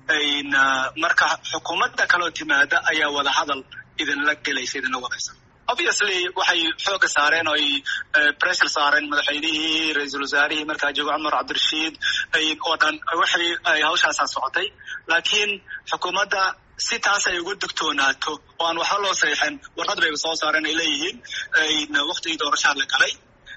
marka xukuumadda kaloo timaada ayaa wada hadal idinla gelaysa idinla wadaysa. obviously waxay xooga saareen oo ay pressure saareen madaxweynihii ra-iisul wasaarihii markaa jooga Cumar Cabdirashiid oo dhan waxay ay hawshaasaa socotay, laakiin xukuumadda si taas ay ugu digtoonaato oo aan waxba loo saxeexin warqad bay soo saareen ay leeyihiin waqtigii doorashaa la galay.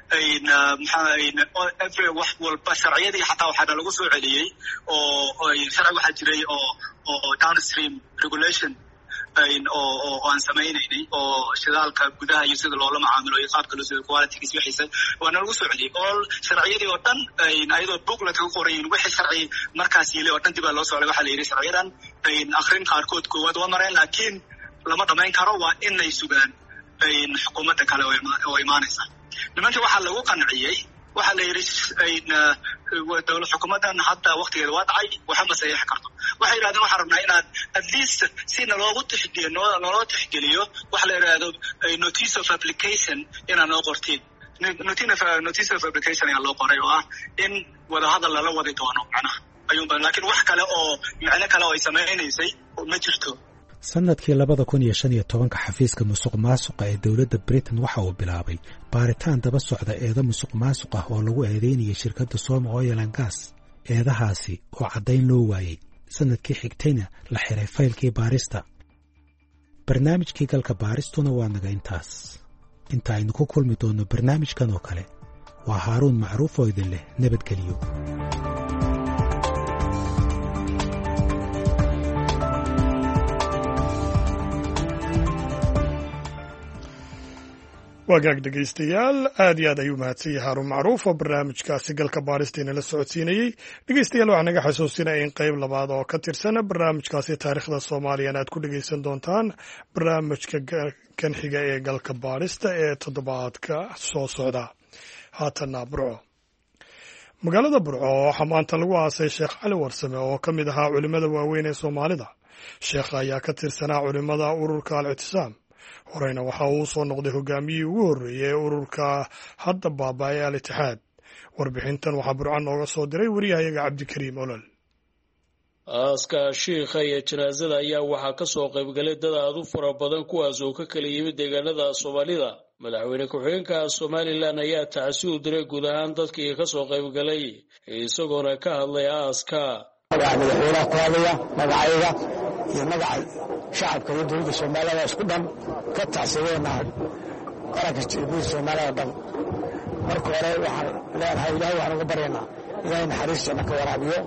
maxaa wax walba sharciyadii xataa waxaa lagu soo celiyey oo sharci waxaa jiray oo oo downstream regulation oo aan samaynaynay oo shidaalka gudaha iyo sida loola macaamilo iyo qaabka loo sida qualitygiis wixiisa waana lagu soo celiyey. oo sharciyadii oo dhan ayadoo booklet ku qorayin wixii sharci markaas yili oo dhan dib loo socday. waxaa la yidhi sharciyadan akhrin qaarkood koowaad waa mareen, laakiin lama dhamayn karo, waa inay sugaan xukuumadda kale oo imaanaysa. nimankii waxaa lagu qanciyey, waxaa la yidhi dowlad xukuumaddan hadda waktigeeda waa dhacay, waxa ma saxiixi karto. waxay yidhahdeen waxaan rabnaa inaad at least si naloogu tixgeliyo naloo tixgeliyo waxa la yidhaahdo notice of application inaad noo qortiin. notice of application ayaa loo qoray oo ah in wadahadal lala wadi doono macnaha ayuunba, laakiin wax kale oo micno kale oo ay samaynaysay ma jirto. sanadkii labada kun iyo shan iyo tobanka xafiiska musuq maasuqa ee dowladda Britain waxa uu bilaabay baaritaan daba socda eedo musuq maasuq ah oo lagu eedeynayay shirkadda Soma Oil and Gas. eedahaasi oo caddayn loo waayey sanadkii xigtayna la xiray faylkii baarista. barnaamijkii galka baaristuna waa naga intaas. inta aynu ku kulmi doonno barnaamijkan oo kale waa Haaruun Macruuf oo idin leh nabadgelyo. wagaag dhegaystayaal aad iyo aad ayuu mahadsan yahay Haaruun Macruuf oo barnaamijkaasi galka baaristeena la socodsiinayey. dhegaystayaal waxaan naga xasuusinaya in qayb labaad oo ka tirsan barnaamijkaasi taariikhda Soomaaliya aad ku dhegaysan doontaan barnaamijka kan xiga ee galka baarista ee toddobaadka soo socda. haatanna Burco. magaalada burco waxaa maanta lagu aasay sheekh cali warsame oo ka mid ahaa culimmada waaweyn ee soomaalida. sheekha ayaa ka tirsanaa culimmada ururka al-ictisaam, horeyna waxa uu soo noqday hogaamiyihii ugu horreeyey ee ururka hadda baaba-ay al-itixaad. warbixintan waxaa burco nooga soo diray wariyahayaga cabdikariim olol. aaska shiikha iyo janaasada ayaa waxaa ka soo qaybgalay dad aad u fara badan kuwaas oo ka kala yimid deegaanada soomaalida. madaxweyne ku-xigeenka somalilan ayaa tacsi u diray guud ahaan dadkii ka soo qaybgalay isagoona ka hadlay aaska. magaca madaxweynaha ku hadlaya magacayga iyo magaca shacabka iyo dowladda soomaalida isku dhan ka tacsideena qaranka guud soomaalida dhan. marka hore waxaan leenahay ilaahay waxaan uga baryaynaa ilaahay naxariistiina ka waraabiyo.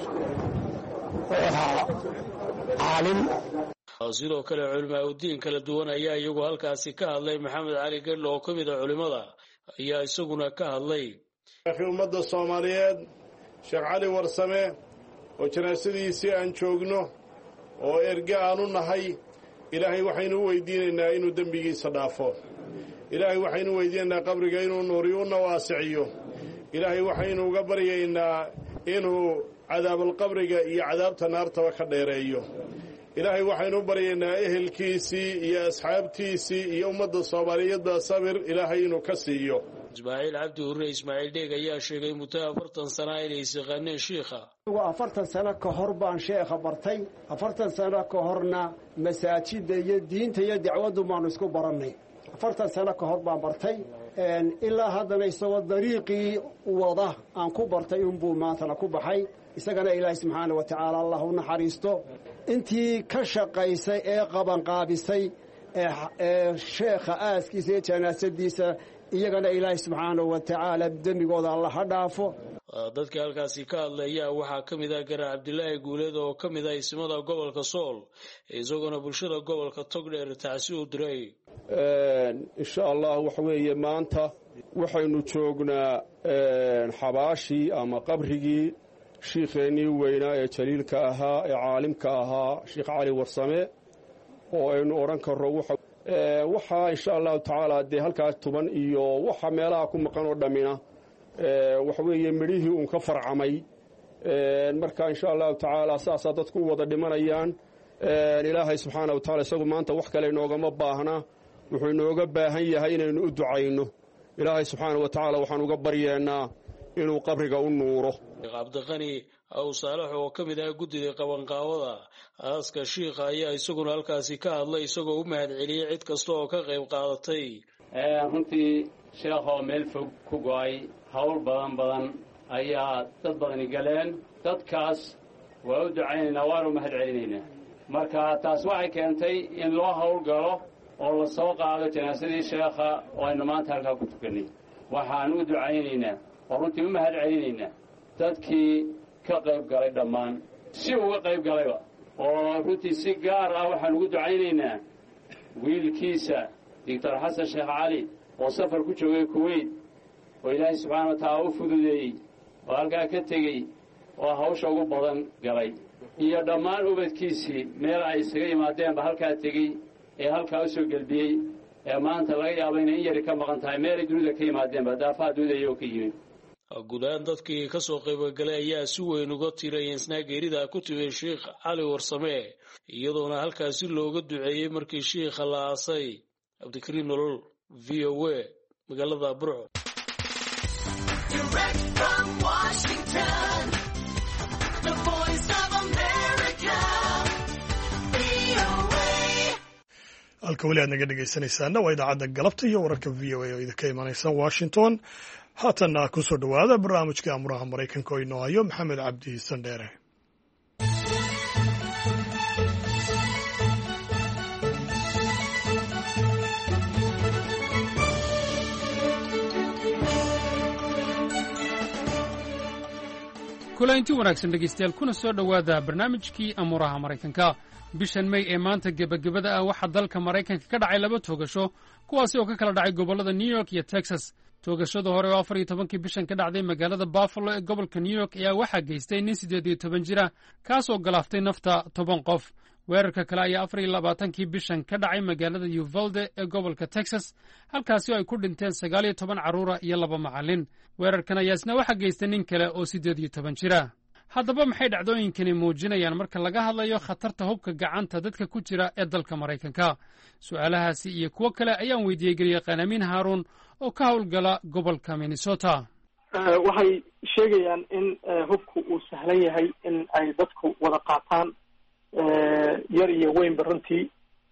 caalim sidoo kale culimaa udiin kala duwan ayaa iyagu halkaasi ka hadlay. maxamed cali gedlo oo ka mid a culimada ayaa isaguna ka hadlay. sheekhi ummadda soomaaliyeed sheekh cali warsame oo janaasadiisii aan joogno oo erge aan u nahay, ilaahay waxaynu u weydiinaynaa inuu dembigiisa dhaafo. ilaahay waxaynu u weydiinaynaa qabriga inuu nuuriyo una waasiciyo. ilaahay waxaynu uga baryaynaa inuu cadaabulqabriga iyo cadaabta naartaba ka dheereeyo. ilaahay waxaynu u baryaynaa ehelkiisii iyo asxaabtiisii iyo ummadda soomaaliyeedba sabir ilaahay inuu ka siiyo. ismaaciil cabdi hurre ismaaciil dheeg ayaa sheegay muddo afartan sana inay isaqaaneen shiikha. afartan sano ka hor baan sheekha bartay. afartan sano ka horna masaajidda iyo diinta iyo dacwaddu baanu isku barannay. afartan sano ka hor baan bartay ilaa haddana isagoo dariiqii wada aan ku bartay unbuu maantana ku baxay. isagana ilaahay subxaana wa tacaala allah u naxariisto. intii ka shaqaysay ee qabanqaabisay ee sheekha aaskiisa iyo janaasadiisa iyagana ilaahay subxaanahu wa tacaala dembigooda alla ha dhaafo. dadkii halkaasi ka hadlaya waxaa ka mid ah garar cabdilaahi guuleed oo ka mid ah ismada gobolka sool, isagoona bulshada gobolka togdheer tacsi u diray. insha allah waxa weeye maanta waxaynu joognaa xabaashii ama qabrigii shiikheennii weynaa ee jaliilka ahaa ee caalimka ahaa sheekh cali warsame oo aynu odhan karro waxaa insha allahu tacaala dee halkaas tuban iyo waxa meelaha ku maqan oo dhammina waxa weeye midhihii uun ka farcamay. marka insha allahu tacaala saasaa dadku u wada dhimanayaan. ilaahay subxaana wa tacala isagu maanta wax kale inoogama baahna, wuxuu inooga baahan yahay inaynu u ducayno. ilaahay subxaana wa tacaala waxaan uga baryeennaa inuu qabriga u nuuro. cabdiqani aw saalax oo ka mid ah guddida qabanqaabada aaska shiikha ayaa isaguna halkaasi ka hadlay isagoo u mahad celiyey cid kasta oo ka qayb qaadatay. runtii sheekhoo meel fog ku go'ay hawl badan badan ayaa dad badani galeen. dadkaas waa u ducaynaynaa waanu mahad celinaynaa. marka taas waxay keentay in loo hawl galo oo la soo qaado janaasadii sheekha oo aynu maanta halkaa ku tukannay. waxaan u ducaynaynaa oo runtii u mahad celinaynaa dadkii ka qayb galay dhammaan, si uga qayb galayba. oo runtii si gaar ah waxaan ugu ducaynaynaa wiilkiisa doctor xasan sheekh cali oo safar ku joogay kuweyt oo ilaahay subxaana wa tacaala u fududeeyey oo halkaa ka tegey oo hawsha ugu badan galay, iyo dhammaan ubadkiisii meel ay isaga yimaadeenba halkaa tegey ee halkaa u soo gelbiyey ee maanta laga yaaba inay in yari ka maqan tahay meelay dunida ka yimaadeenba daafaha dunida iyagoo ka yimid. guud ahaan dadkii ka soo qaybgalay ayaa si weyn uga tiray isnaa geerida ku timid sheekh cali warsame, iyadoona halkaasi looga duceeyey markii shiikha la aasay. cabdikariim nolol, v o a, magaalada burco. halka weli aad naga dhegaysanaysaana waa idaacadda galabta iyo wararka v o a oo idinka imanaysa washington. haatanna ku soo dhowaada barnaamijkii amuraha maraykanka oo inoo hayo maxamed cabdi sandheere. kulaynti wanaagsan dhegaystayaal, kuna soo dhowaada barnaamijkii amuuraha maraykanka. bishan may ee maanta gebagabada ah waxaa dalka maraykanka ka dhacay laba toogasho kuwaasi oo ka kala dhacay gobollada new york iyo texas. toogashada hore oo afar iyo tobankii bishan ka dhacday magaalada buffalo ee gobolka new york ayaa waxaa geystay nin siddeed iyo toban jira kaas oo galaaftay nafta toban qof. weerarka kale ayaa afar iyo labaatankii bishan ka dhacay magaalada uvalde ee gobolka texas halkaasi oo ay ku dhinteen sagaal iyo toban carruura iyo laba macallin weerarkan ayaa isna waxaa geystay nin kale oo siddeed iyo toban jira haddaba maxay dhacdooyinkani muujinayaan marka laga hadlayo khatarta hubka gacanta dadka ku jira ee dalka maraykanka su'aalahaasi iyo kuwo kale ayaan weydiiyey garyaqaan amiin haaruun oo ka howlgala gobolka minnesota waxay sheegayaan in hubku uu sahlan yahay in ay dadku wada qaataan yar iyo weynba runtii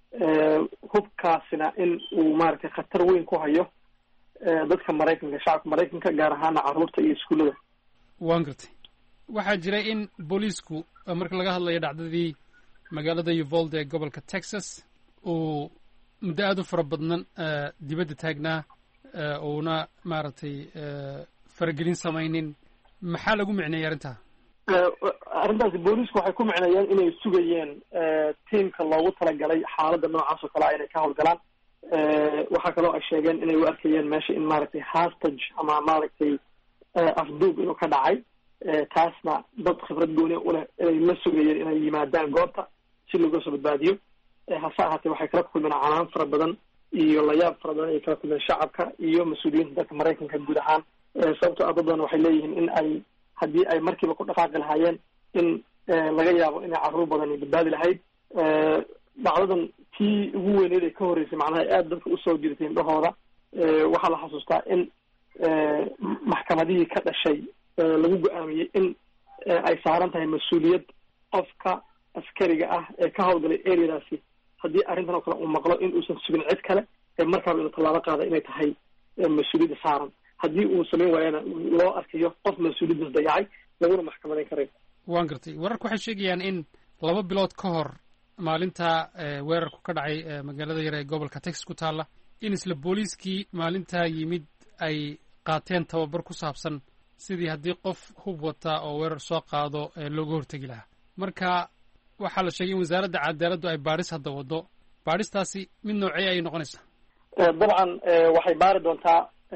hubkaasina in uu maaragtay khatar weyn ku hayo dadka maraykanka shacabka maraykanka gaar ahaana carruurta iyo iskuullada waan gartay waxaa jiray in booliisku marka laga hadlayo dhacdadii magaalada uvalde ee gobolka texas uu muddo aad u fara badnan dibadda taagnaa uuna maaragtay faragelin samaynin maxaa lagu micneeyay arrintaa arrintaasi booliisku waxay ku micneeyeen inay sugayeen tiimka loogu talagalay xaaladda noocaas oo kale a inay ka howlgalaan waxaa kaloo ay sheegeen inay u arkayeen meesha in maaragtay hostage ama maaragtay afduub inuu ka dhacay taasna dad khibrad gooni uleh inay la sugayeen inay yimaadaan goobta si looga soo badbaadiyo hase ahaatee waxay kala kulmeen canaan fara badan iyo layaab fara badan ayay kala kulmeen shacabka iyo mas-uuliyiinta dalka maraykanka guud ahaan sababto ah dad badan waxay leeyihiin in ay haddii ay markiiba ku dhaqaaqi lahaayeen in laga yaabo inay carruur badan badbaadi lahayd dhacdadan tii ugu weyneed ay ka horreysay macnaha aada dadka usoo jirtay indhahooda waxaa la xasuustaa in maxkamadihii ka dhashay lagu go-aamiyey in ay saaran tahay mas-uuliyad qofka askariga ah ee ka howlgalay areadaasi haddii arrintan oo kale uu maqlo in uusan sugin cid kale ee markaaba inuu tallaabo qaada inay tahay mas-uuliyadda saaran haddii uu samayn waayana loo arkayo qof mas-uuliyaddaas dayacay laguna maxkamadayn karayn waan gartay wararku waxay sheegayaan in laba bilood ka hor maalinta weerarku ka dhacay magaalada yar ee gobolka texas ku taalla in isla booliiskii maalintaa yimid ay qaateen tababar ku saabsan sidii haddii qof hub wata oo weerar soo qaado looga hortegi lahaa marka waxaa la sheegay in wasaaradda cadaaladdu ay baadhis hadda waddo baadhistaasi mid noocee ayay noqonaysaa dabcan waxay baari doontaa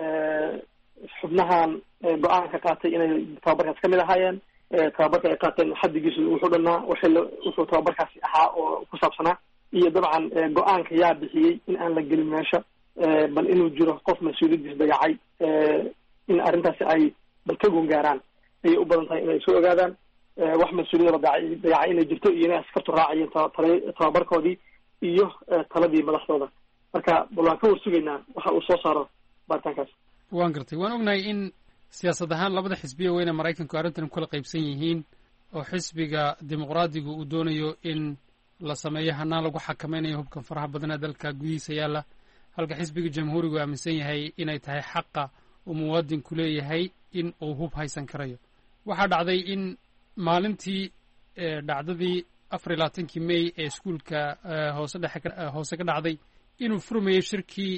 xubnahan go-aanka qaatay inay tababarkaas ka mid ahaayeen tababarka ay qaateen xaddigiisu wuxuu dhannaa wixii wuxuu tababarkaasi ahaa oo ku saabsanaa iyo dabcan go-aanka yaa bixiyey in aan la gelin meesha bal inuu jiro qof mas-uuliyaddiis dayacay in arrintaasi ay bal ka gungaaraan ayay u badan tahay inay soo ogaadaan wax mas-uuliyada dayacay inay jirto iyo inay askartu raacayeen tababarkoodii iyo taladii madaxdooda marka bal waan ka war sugaynaa waxa uu soo saaro baaritaankaas waan gartay waan ognahay in siyaasad ahaan labada xisbiya weyne maraykanku arrintan kula qaybsan yihiin oo xisbiga dimuqraadigu uu doonayo in la sameeyo hanaan lagu xakamaynayo hubkan faraha badanaa dalka gudihiisa yaalla halka xisbiga jamhuurigu aaminsan yahay inay tahay xaqa uu muwaadinku leeyahay in uu hub haysan karayo waxaa dhacday in maalintii dhacdadii afar iyo labaatankii may ee iskuulka hoose dhexe hoose ka dhacday inuu furmayey shirkii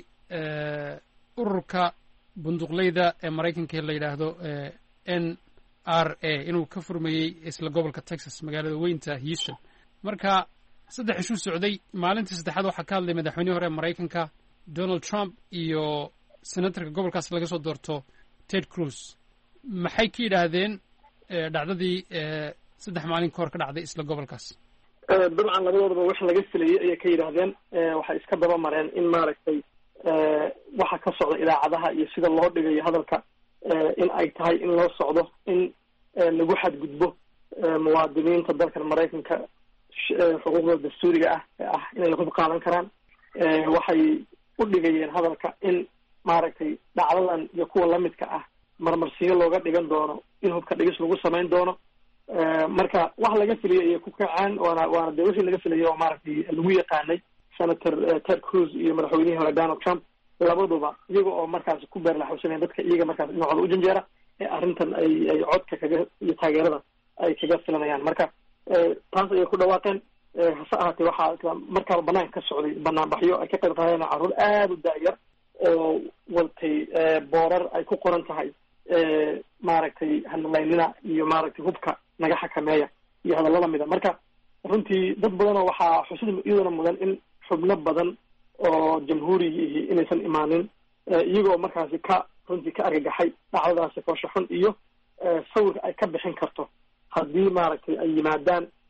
ururka bunduqleyda ee maraykanka la yidhaahdo n r a inuu ka furmayey isla gobolka texas magaalada weynta houston marka saddex ishuu socday maalintii saddexaad waxaa ka hadlay madaxweynihii hore ee maraykanka donald trump iyo senatorka gobolkaas laga soo doorto ted cruz maxay ka yidhaahdeen dhacdadii saddex maalin ka hor ka dhacday isla gobolkaas dabcan labadoodaba wax laga filayay ayay ka yidhaahdeen waxay iska daba mareen in maaragtay waxa ka socda idaacadaha iyo sida loo dhigayo hadalka in ay tahay in loo socdo in lagu xadgudbo muwaadiniinta dalkan maraykanka xuquuqda dastuuriga ah ee ah inay hub qaadan karaan waxay u dhigayeen hadalka in maaragtay dhacdadan iyo kuwa lamidka ah marmarsiyo looga dhigan doono in hubka dhigis lagu samayn doono marka wax laga filayay ayay ku kacaan waana waana dee wixii laga filayay oo maaragtay lagu yaqaanay senator ted cruz iyo madaxweynihii hore donald trump labaduba iyaga oo markaas ku beerlaxusanaya dadka iyaga markaas dhinacooda u janjeera ee arrintan ay ay codka kaga iyo taageerada ay kaga filanayaan marka taas ayay ku dhawaaqeen hase ahaatee waxaa markaaba banaanka ka socday banaanbaxyo ay ka qayb qaadeen carruur aada u daayar oo watay boorar ay ku qoran tahay maaragtay hadalaynina iyo maaragtay hubka naga xakameeya iyo hadalla lamida marka runtii dad badanoo waxaa xusid iyaduna mudan in xubno badan oo jamhuurigii inaysan imaanin iyagoo markaasi ka runtii ka argagaxay dhacdadaasi foosho xun iyo sawirka ay ka bixin karto haddii maaragtay ay yimaadaan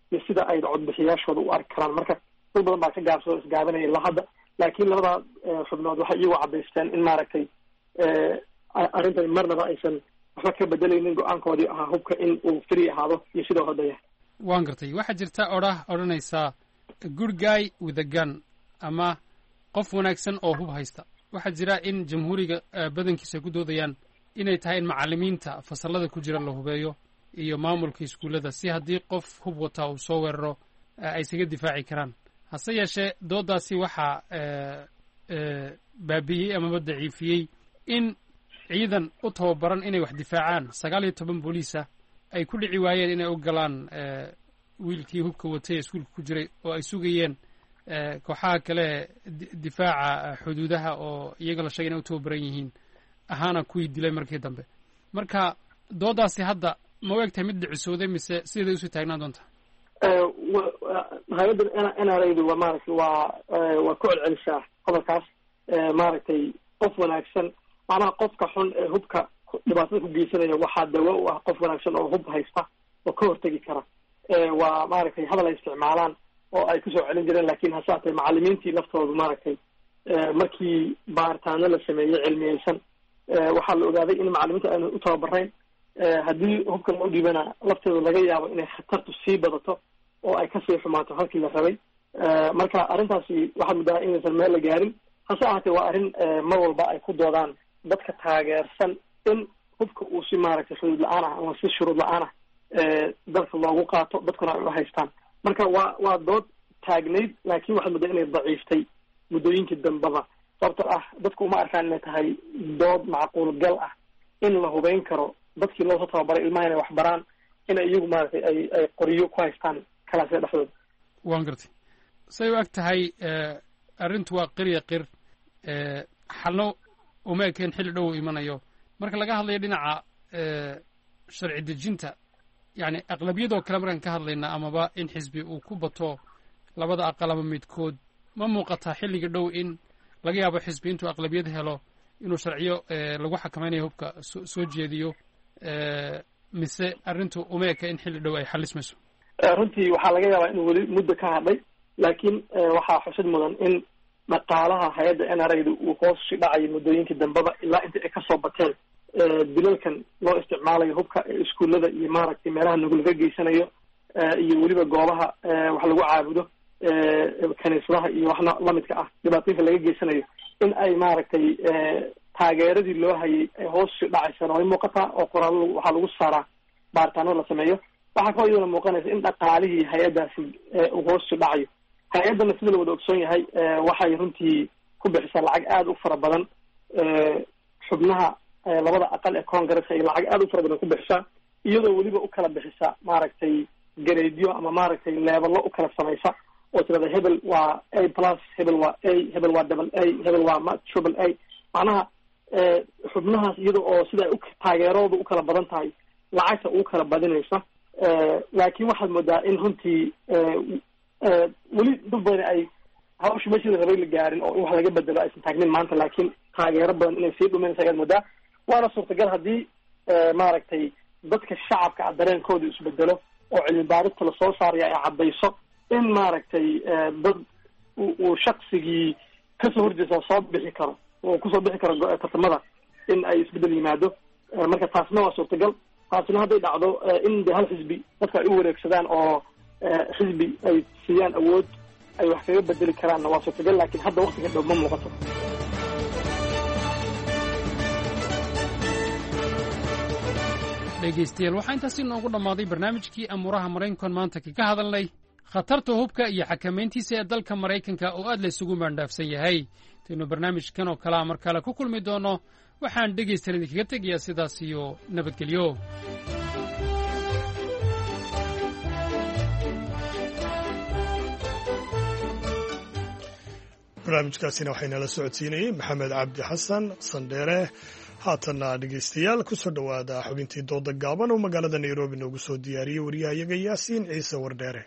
iyo sida ay codbixiyaashooda u arki karaan. marka dad badan baa ka gaabsoo isgaabanaya ilaa hadda, laakiin labada xubnood waxay iyagu cadaysteen in maaragtay arrintan marnaba aysan waxba ka bedelaynin go-aankoodii ahaa hubka in uu free ahaado iyo sidoo hodaya. waan gartay. waxaa jirta odhah odhanaysaa good guy with a gun, ama qof wanaagsan oo hub haysta. waxaa jira in jamhuuriga badankiisa ku doodayaan inay tahay in macalimiinta fasalada ku jira la hubeeyo iyo maamulka iskuullada, si haddii qof hub wataa uu soo weeraro ay isaga difaaci karaan. hase yeeshee doodaasi waxaa baabi'iyey amaba daciifiyey in ciidan u tababaran inay wax difaacaan sagaal iyo toban booliisa ay ku dhici waayeen inay u galaan wiilkii hubka watay ee iskuulka ku jiray, oo ay sugayeen kooxaha kale difaaca xuduudaha oo iyaga la sheegay inay u tababaran yihiin ahaana kuwii dilay markii dambe. marka doodaasi hadda ma u egtahay mid dhicisooday mise sideeday usii taagnaan doontaa? hay-adda n r a du waa maaragtay waa waa ku celcelisaa qodobkaas. maaragtay qof wanaagsan, macnaha qofka xun ee hubka dhibaatada ku geysanaya waxaa dawo u ah qof wanaagsan oo hub haysta oo ka hortegi kara. waa maaragtay hadal ay isticmaalaan oo ay kusoo celin jireen, laakiin hase haatee macalimiintii laftoodu maaragtay markii baaritaano la sameeyey cilmiyeysan waxaa la ogaaday in macalimiinta aanu u tababarayn. haddii hubka loo dhiibana lafteedu laga yaabo inay khatartu sii badato oo ay kasii xumaato halkii la rabay. marka arrintaasi waxaad muddaha inaysan meel la gaarin. hase ahaatee waa arrin mar walba ay ku doodaan dadka taageersan in hubka uu si maaragtay xuduud la-aan ah ama si shuruud la-aan ah dalka loogu qaato, dadkuna ay u haystaan. marka waa waa dood taagnayd, laakiin waxaad muddaa inay daciiftay muddooyinkii dambaba, sababtoo ah dadku uma arkaan inay tahay dood macquul gal ah in la hubeyn karo dadkii loosoo tababaray ilmaha inay wax baraan inay iyagu maaragtay ay ay qoryo ku haystaan kalaasya dhexdooda. waan gartay. say u eg tahay arrintu waa qirya qir, xalno uma ekeen xilli dhow imanayo. marka laga hadlayo dhinaca sharci dejinta, yani aqlabiyadoo kale markaan ka hadlayna amaba in xisbi uu ku bato labada aqal ama midkood, ma muuqataa xilliga dhow in laga yaabo xisbi intuu aqlabiyad helo inuu sharciyo lagu xakamaynayo hubka soo jeediyo, mise arrintu uma eka in xilli dhow ay xalismayso? runtii waxaa laga yaabaa inuu weli muddo ka hadhay, laakiin waxaa xusid mudan in dhaqaalaha hay-adda n r a du uu hoos si dhacayay muddooyinkii dambeba ilaa inta ay kasoo bateen dilalkan loo isticmaalayo hubka iskuullada iyo maaragtay meelaha nugul laga geysanayo iyo weliba goobaha wax lagu caabudo kaniisadaha iyo waxna lamidka ah dhibaatooyinka laga geysanayo in ay maaragtay taageeradii loo hayay ay hoos si dhacaysaan way muuqataa oo qoraallo waxaa lagu saaraa baaritaano la sameeyo. waxaa kaloo iyadana muuqanaysa in dhaqaalihii hay-addaasi uu hoos si dhacayo. hay-addana sida la wada ogsoon yahay waxay runtii ku bixisaa lacag aada u fara badan. xubnaha labada aqal ee congresska iyo lacag aada u fara badan ku bixisaa, iyadoo weliba u kala bixisa maaragtay gareedyo ama maaragtay leebalo u kala samaysa oo tirada hebel waa a plus, hebel waa a, hebel waa double a, hebel waa triple a. macnaha xubnahaas iyada oo sida ay u taageerooda u kala badan tahay lacagta ugu kala badinaysa. laakiin waxaad moodaa in runtii weli dad badan ay hawsha meeshii la rabay la gaarin oo in wax laga bedelo aysan taagnin maanta, laakiin taageero badan inay sii dhuminaysa ayaad moodaa. waana suurtagal haddii maaragtay dadka shacabka ah dareenkooda isbedelo oo cilmi baarista lasoo saaraya ay caddayso in maaragtay dad uu shaksigii kasoo horjeesa soo bixi karo oo kusoo bixi karo tartamada in ay isbedel yimaado. marka taasna waa suurtagal. taasina hadday dhacdo in de hal xisbi dadka ay u wareegsadaan oo xisbi ay siiyaan awood ay wax kaga bedeli karaanna waa suurtagal, laakiin hadda waktiga dhow ma muuqato. dhegaystayaal waxaa intaasi noogu dhammaaday barnaamijkii amuuraha maraykankan maanta kaga hadalnay khatarta hubka iyo xakamayntiisa ee dalka maraykanka oo aad la isugu maandhaafsan yahay. intaynu barnaamijkan oo kalea mar kale ku kulmi doono waxaan dhegaystayaal idinkaga tegayaa sidaas iyo nabadgelyo. barnaamijkaasina waxaynala socodsiinayey maxamed cabdi xasan sandheere. haatanna dhegaystayaal kusoo dhowaada xubintii dooda gaaban oo magaalada nairobi noogu soo diyaariyey wariyahayaga yaasiin ciise wardheere.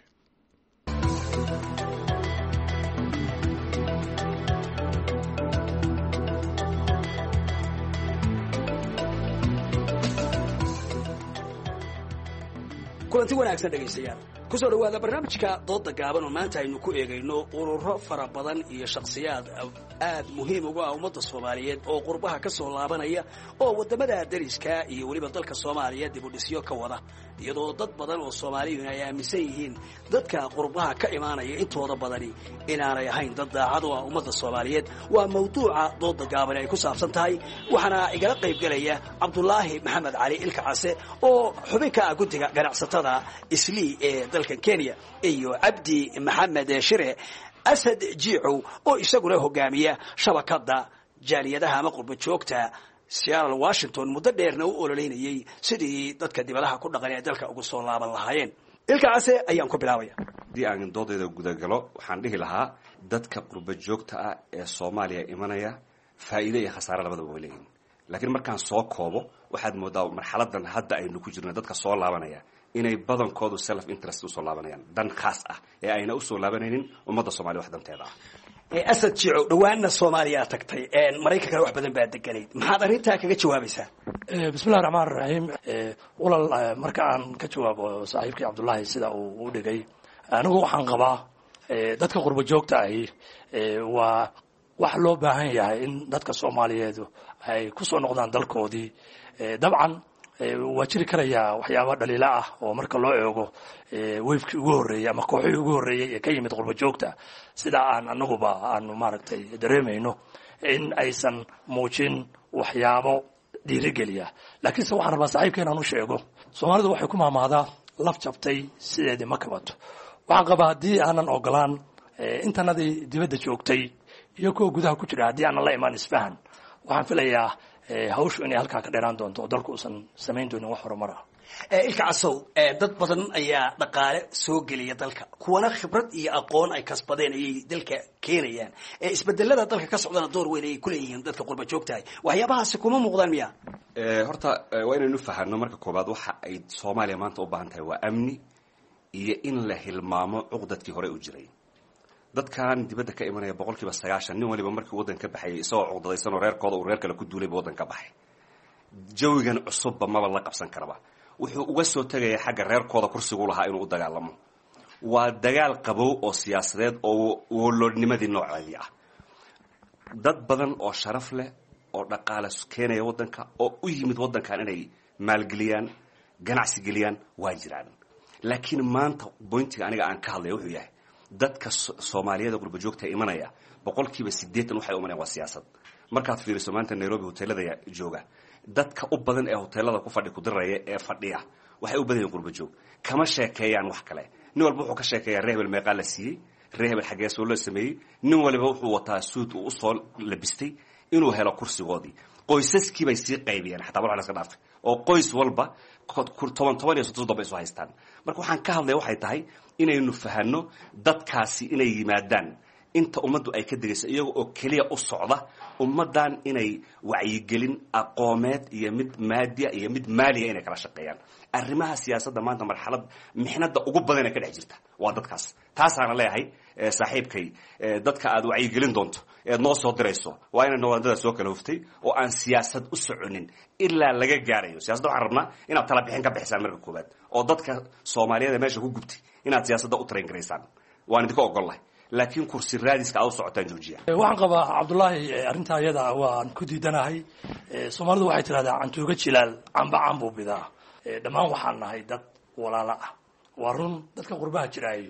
kulanti wanaagsan dhegaystayaal. kusoo dhawaada barnaamijka dooda gaaban oo maanta aynu ku eegayno ururo fara badan iyo shakhsiyaad aad muhiim uga ah ummadda soomaaliyeed oo qurbaha ka soo laabanaya oo waddamada dariska iyo weliba dalka soomaaliya dib u dhisyo ka wada iyadoo dad badan oo soomaaliyuun ay aaminsan yihiin dadka qurbaha ka imaanaya intooda badani inaanay ahayn dad daacad u ah ummadda soomaaliyeed waa mawduuca dooda gaaban ay ku saabsan tahay waxaana igala qaybgelaya cabdulaahi maxamed cali ilka case oo xubin ka ah guddiga ganacsatada islii ee dalka kenya iyo cabdi maxamed shire asad jiicow oo isaguna hogaamiya shabakada jaaliyadaha ama qurba joogta Seattle Washington muddo dheerna u ololeynayay sidii dadka dibadaha ku dhaqan ee dalka ugu soo laaban lahaayeen ilkaase ayaan ku bilaabaya haddii aan doodeeda gudagalo waxaan dhihi lahaa dadka qurba joogta ah ee Soomaaliya imanaya faa'iido iyo khasaare labadaba way leeyihiin laakiin markaan soo koobo waxaad moodaa marxaladan hadda aynu ku jirno dadka soo laabanaya inay badankoodu self interest u soo laabanayaan dan khaas ah ee ayna u soo laabanaynin ummadda Soomaaliya wax danteeda ah asad jiicow dhawaanna Soomaaliya tagtay een Mareykanka wax badan baa deganayd maxaad arrintaa kaga jawaabaysaa bismillaahir rahmaanir rahiim walal marka aan ka jawaabo saaxiibkii Cabdullaahi sida uu u dhigay anigu waxaan qabaa dadka qurba joogta ahi waa wax loo baahan yahay in dadka Soomaaliyeed ay ku soo noqdaan dalkoodii dabcan waa jiri karaya waxyaabo dhaliila ah oo marka loo eego wafkii ugu horeeyay ama kooxihii ugu horeeyay ee ka yimid qurba joogta sida aan anaguba aan maaragtay dareemayno in aysan muujin waxyaabo dhiirigeliya laakiin se waxaan rabaa saaxiibkeen aan u sheego Soomaalidu waxay ku maamaadaa laf jabtay sideedii ma kabato waxaan qabaa haddii aanan ogolaan intanadii dibadda joogtay iyo kuwa gudaha ku jira haddii aanan la imaan isfahan waxaan filayaa hawshu inay halkaa ka dheeraan doonto oo dalku uusan samayn doonin wax horumar ah ilka casow dad badan ayaa dhaqaale soo geliya dalka kuwana khibrad iyo aqoon ay kasbadeen ayay dalka keenayaan isbedelada dalka ka socdana door weyn ay ku leeyihiin dadka qurba joogtahay waxyaabahaasi kuma muuqdaan miya horta waa inaynu fahanno marka koobaad waxa ay Soomaaliya maanta u baahan tahay waa amni iyo in la hilmaamo cuqdadkii hore u jiray dadkan dibadda ka imanaya boqolkiiba sagaashan nin waliba markii waddanka ka baxay isagoo cuqdadaysan oo reerkooda uu reer kale ku duulay waddanka baxay jawigan cusubba maba la qabsan karaba wuxuu uga soo tagaya xagga reerkooda kursigu lahaa inuu u dagaalamo waa dagaal qabow oo siyaasadeed oo woloodnimadii nooceedii ah dad badan oo sharaf leh oo dhaqaale keenaya waddanka oo u yimid waddankan inay maalgeliyaan ganacsi geliyaan waa jiraan laakiin maanta bointiga aniga aan ka hadlaya wuxuu yahay dadka Soomaaliyeed qurba joogta imanaya boqolkiiba siddeetan waxay u imanayaan waa siyaasad markaad fiiriso maanta Nairobi hoteelada jooga dadka u badan ee hoteelada ku fadhi ku diraya ee fadhiya waxay u badan yihiin qurba joog kama sheekeeyaan wax kale nin walba wuxuu ka sheekeeyaa reebel meeqa la siiyey reebel xagee soo la sameeyey nin walba wuxuu wataa suud uu soo labistay inuu helo kursigoodii qoysaskii bay sii qaybiyeen xataa wax la iska dhaafay oo qoys walba toban toban iyo soddon bay soo haystaan marka waxaan ka hadlay waxay tahay inaynu fahanno dadkaasi inay yimaadaan inta ummaddu ay ka degayso iyaga oo kaliya u socda ummadan inay wacyigelin aqoomeed iyo mid maadiya iyo mid maaliya inay kala shaqeeyaan arrimaha siyaasadda maanta marxalad mixnada ugu badan ee ka dhex jirta waa dadkaas taasaana leeyahay saaxiibkay dadka aad wacyigelin doonto ee noo soo dirayso waa inay nawaadada soo kala huftay oo aan siyaasad u soconin ilaa laga gaarayo siyaasadda waxaan rabnaa inaad tala bixin ka bixisaan marka koowaad oo dadka Soomaaliyeed meesha ku gubtay inaad siyaasadda u train gareysaan waan idinka ogolahay laakiin kursi raadiska aad u socotaan joojiya waxaan qabaa Cabdullaahi arrinta iyada waan ku diidanahay Soomaalidu waxay tiraahdaa cantuuga jilaal camba cambu bidaa dhammaan waxaan nahay dad walaalo ah waa run dadka qurbaha jiraay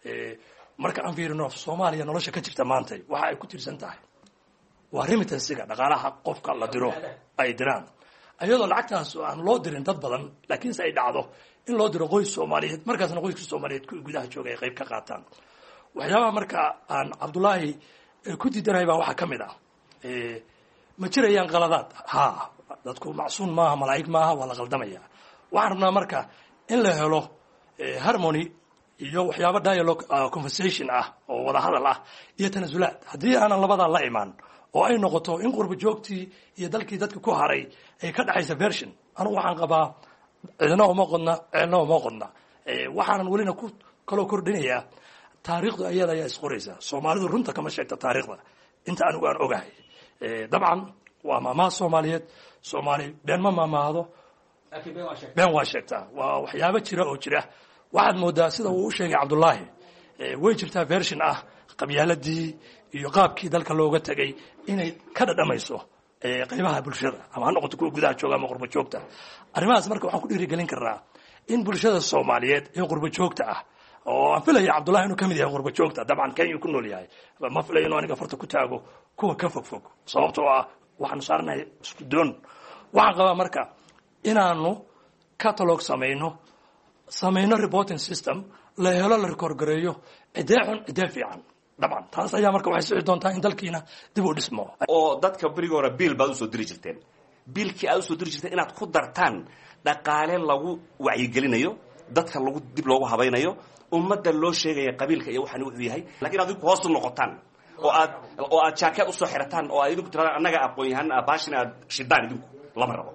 marka aan fiirino Soomaaliya nolosha ka jirta maanta waxa ay ku tirsan tahay waa remittansiga dhaqaalaha qofka la diro ay diraan ayadoo lacagtaas aan loo dirin dad badan laakiin ay dhacdo in loo diro qoys Soomaaliyeed markaasna qoyska Soomaaliyeed gudaha jooga ay qayb ka qaataan waxyaabaha marka aan Cabdullaahi ku diidanahay baa waxa kamid ah ee ma jirayaan qaladaad ha dadku macsuun maaha malaa'ig maaha waa la qaldamaya waxaan rabnaa marka in la helo harmony iyo waxyaabo dialogue conversation ah oo wada hadal ah iyo tanasulaad haddii aanan labadaa la imaan oo ay noqoto in qurba joogtii iyo dalkii dadka ku haray ay ka dhaxaysa version anigu waxaan qabaa cidna uma qodna cidna uma qodna waxaanan welina ku kaloo kordhinayaa taariikhdu ayada ayaa isqoraysa Soomaalidu runta kama sheegta taariikhda inta anigu aan ogahay dabcan waa maamaha Soomaaliyeed Soomaali been ma maamaado been waa sheegtaa waa waxyaabo jira oo jira waxaad moodaa sida uu u sheegay cabdullaahi way jirtaa version ah qabyaaladii iyo qaabkii dalka looga tegay inay ka dhadhamayso qaybaha bulshada ama ha noqoto kuwa gudaha jooga ama qurbo joogta arrimahaas marka waxaan ku dhiirigelin karnaa in bulshada soomaaliyeed ee qurbo joogta ah oo aan filaya cabdullahi inuu ka mid yahay qurbo joogta dabcan kenya ku nool yahay ma filayo inuu aniga farta ku taago kuwa ka fog fog sababtoo ah waxaanu saaranahay isku doon waxaan qabaa marka inaanu catalog samayno samayno reporting system la helo la record gareeyo cidee xun cidee fiican dabcan taas ayaa marka waxay socon doontaa in dalkiina dib u dhismo oo dadka bariga hore biil baad usoo diri jirteen biilkii aad usoo diri jirteen inaad ku dartaan dhaqaale lagu wacyigelinayo dadka lagu dib loogu habaynayo ummadda loo sheegaya qabiilka iyo waxaan wuxuu yahay laakiin aad idinku hoos u noqotaan oo aad oo aad jaakad usoo xirataan oo aad idinku tiradaan annaga aqoon-yahan baashin aad shidaan idinku lama rabo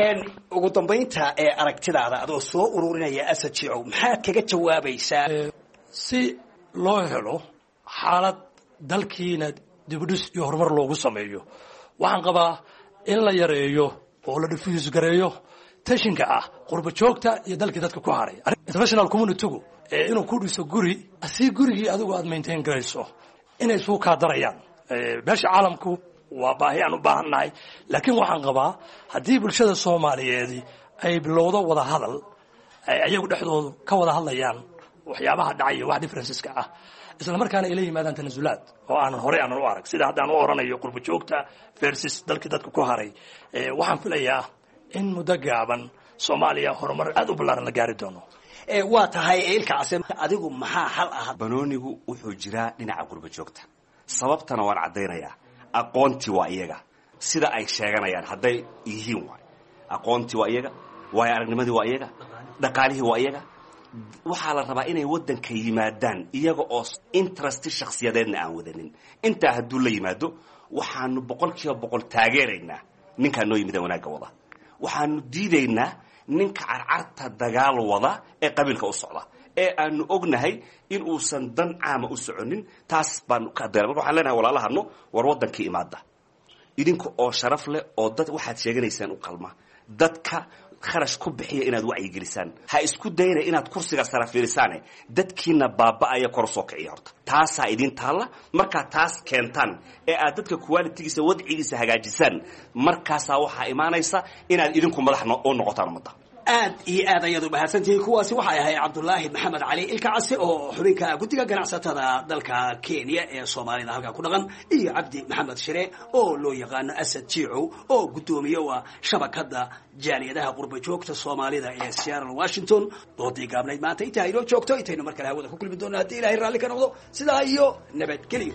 ugu dambaynta ee aragtidaada adoo soo ururinaya asad jicow maxaad kaga jawaabaysaa si loo helo xaalad dalkiina dibudhis iyo horumar loogu sameeyo waxaan qabaa in la yareeyo oo la diffuse gareeyo tashinka ah qurbo joogta iyo dalkii dadka ku haray international communitygu inuu ku dhiso guri si gurigii adigu aad maintain garayso inay suu kaa darayaan beesha caalamku waa baahi aan u baahannahay laakiin waxaan qabaa haddii bulshada soomaaliyeed ay bilowdo wada hadal ayagu dhexdoodu ka wada hadlayaan waxyaabaha dhacaya wax differenceska ah isla markaana ay la yimaadaan tanasulaad oo aanan horey aanan u arag sida haddaan u oranayo qurbo joogta versus dalkii dadka ku haray waxaan filayaa in muddo gaaban soomaaliya horumar aad u ballaaran la gaari doono waa tahay ilkaasi adigu maxaa xal ah banoonigu wuxuu jiraa dhinaca qurbo joogta sababtana waan caddaynayaa aqoontii waa iyaga sida ay sheeganayaan hadday yihiin waay aqoontii waa iyaga waayo aragnimadii waa iyaga dhaqaalihii waa iyaga waxaa la rabaa inay waddanka yimaadaan iyaga oo interest shakhsiyadeedna aan wadanin intaa hadduu la yimaado waxaanu boqol kiiba boqol taageeraynaa ninkaa noo yimida wanaagga wada waxaanu diidaynaa ninka carcarta dagaal wada ee qabiilka u socda ee aanu ognahay in uusan dan caama u soconin taas baanu ka adayna marka waxaan leenahay walaalahano war waddankii imaada idinka oo sharaf leh oo dad waxaad sheeganaysaan u qalma dadka kharash ku bixiya inaad wacyigelisaan ha isku dayna inaad kursiga sara fiirisaane dadkiina baaba'aya kor soo kiciya horta taasaa idin taalla markaa taas keentaan ee aad dadka qualitigiisa wadcigiisa hagaajisaan markaasaa waxaa imaanaysa inaad idinku madax u noqotaan ummadda aad iyo aad ayaad u mahadsantihiin kuwaasi waxay ahayd cabdulaahi maxamed cali ilkacasi oo xubinka guddiga ganacsatada dalka kenya ee soomaalida halkaa ku dhaqan iyo cabdi maxamed shire oo loo yaqaano asad jicow oo guddoomiye waa shabakadda jaaliyadaha qurba joogta soomaalida ee seattle washington doodii gaabnayd maanta intaa inoo joogto intaynu mar kale hawada ku kulmi doonno haddii ilahay raalli ka noqdo sidaa iyo nabadgelyo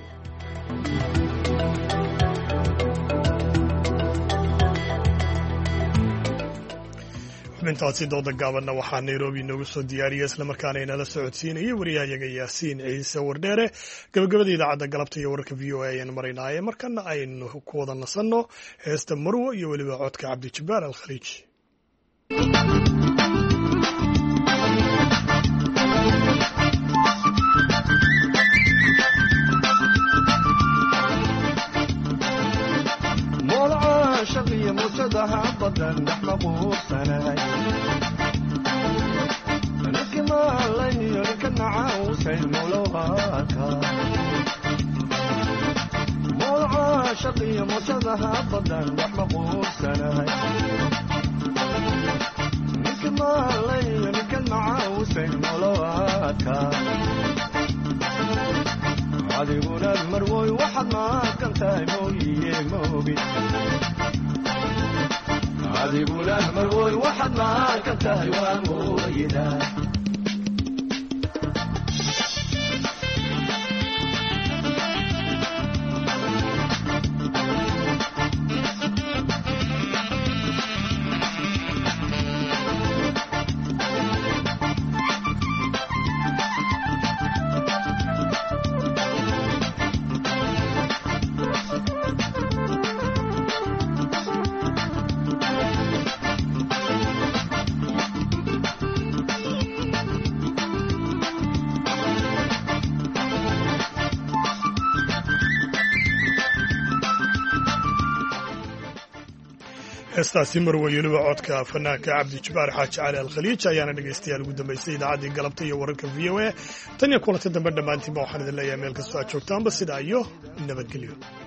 xubintaasi dooda gaabanna waxaa nairobi inoogu soo diyaariyay islamarkaana inala socodsiinayay wariyahayaga yaasiin ciise wardheere gabagabada idaacadda galabta iyo wararka v o a ayaan maraynaaye markana aynu ku wada nasanno heesta marwo iyo weliba codka cabdijabbaar alkhaliij shaqiyo muujadaha badan dhex maquursanay ninkii maalayniyo ninka nacausay mulowhaaka mowlaca shaqiyo muujadaha badan dhex maquursanay ninkii maalayniyo ninka nacausay mulowhaaka adiguna marwoy waxaad maaqan tahay mooyiye moogi adiguna marwoy waxaad maaqan tahay waa mooyida heestaasi marwey weliba codka fanaanka cabdi jabbaar xaaji cali alkhaliij ayaana dhegaystayaal ugu dambaysay idaacaddii galabta iyo wararka v o a tan iyo kulanta dambe dhammaantiinba waxaan idin leeyahay meel kastoo aad joogtaanba sidaa iyo nabadgelyo.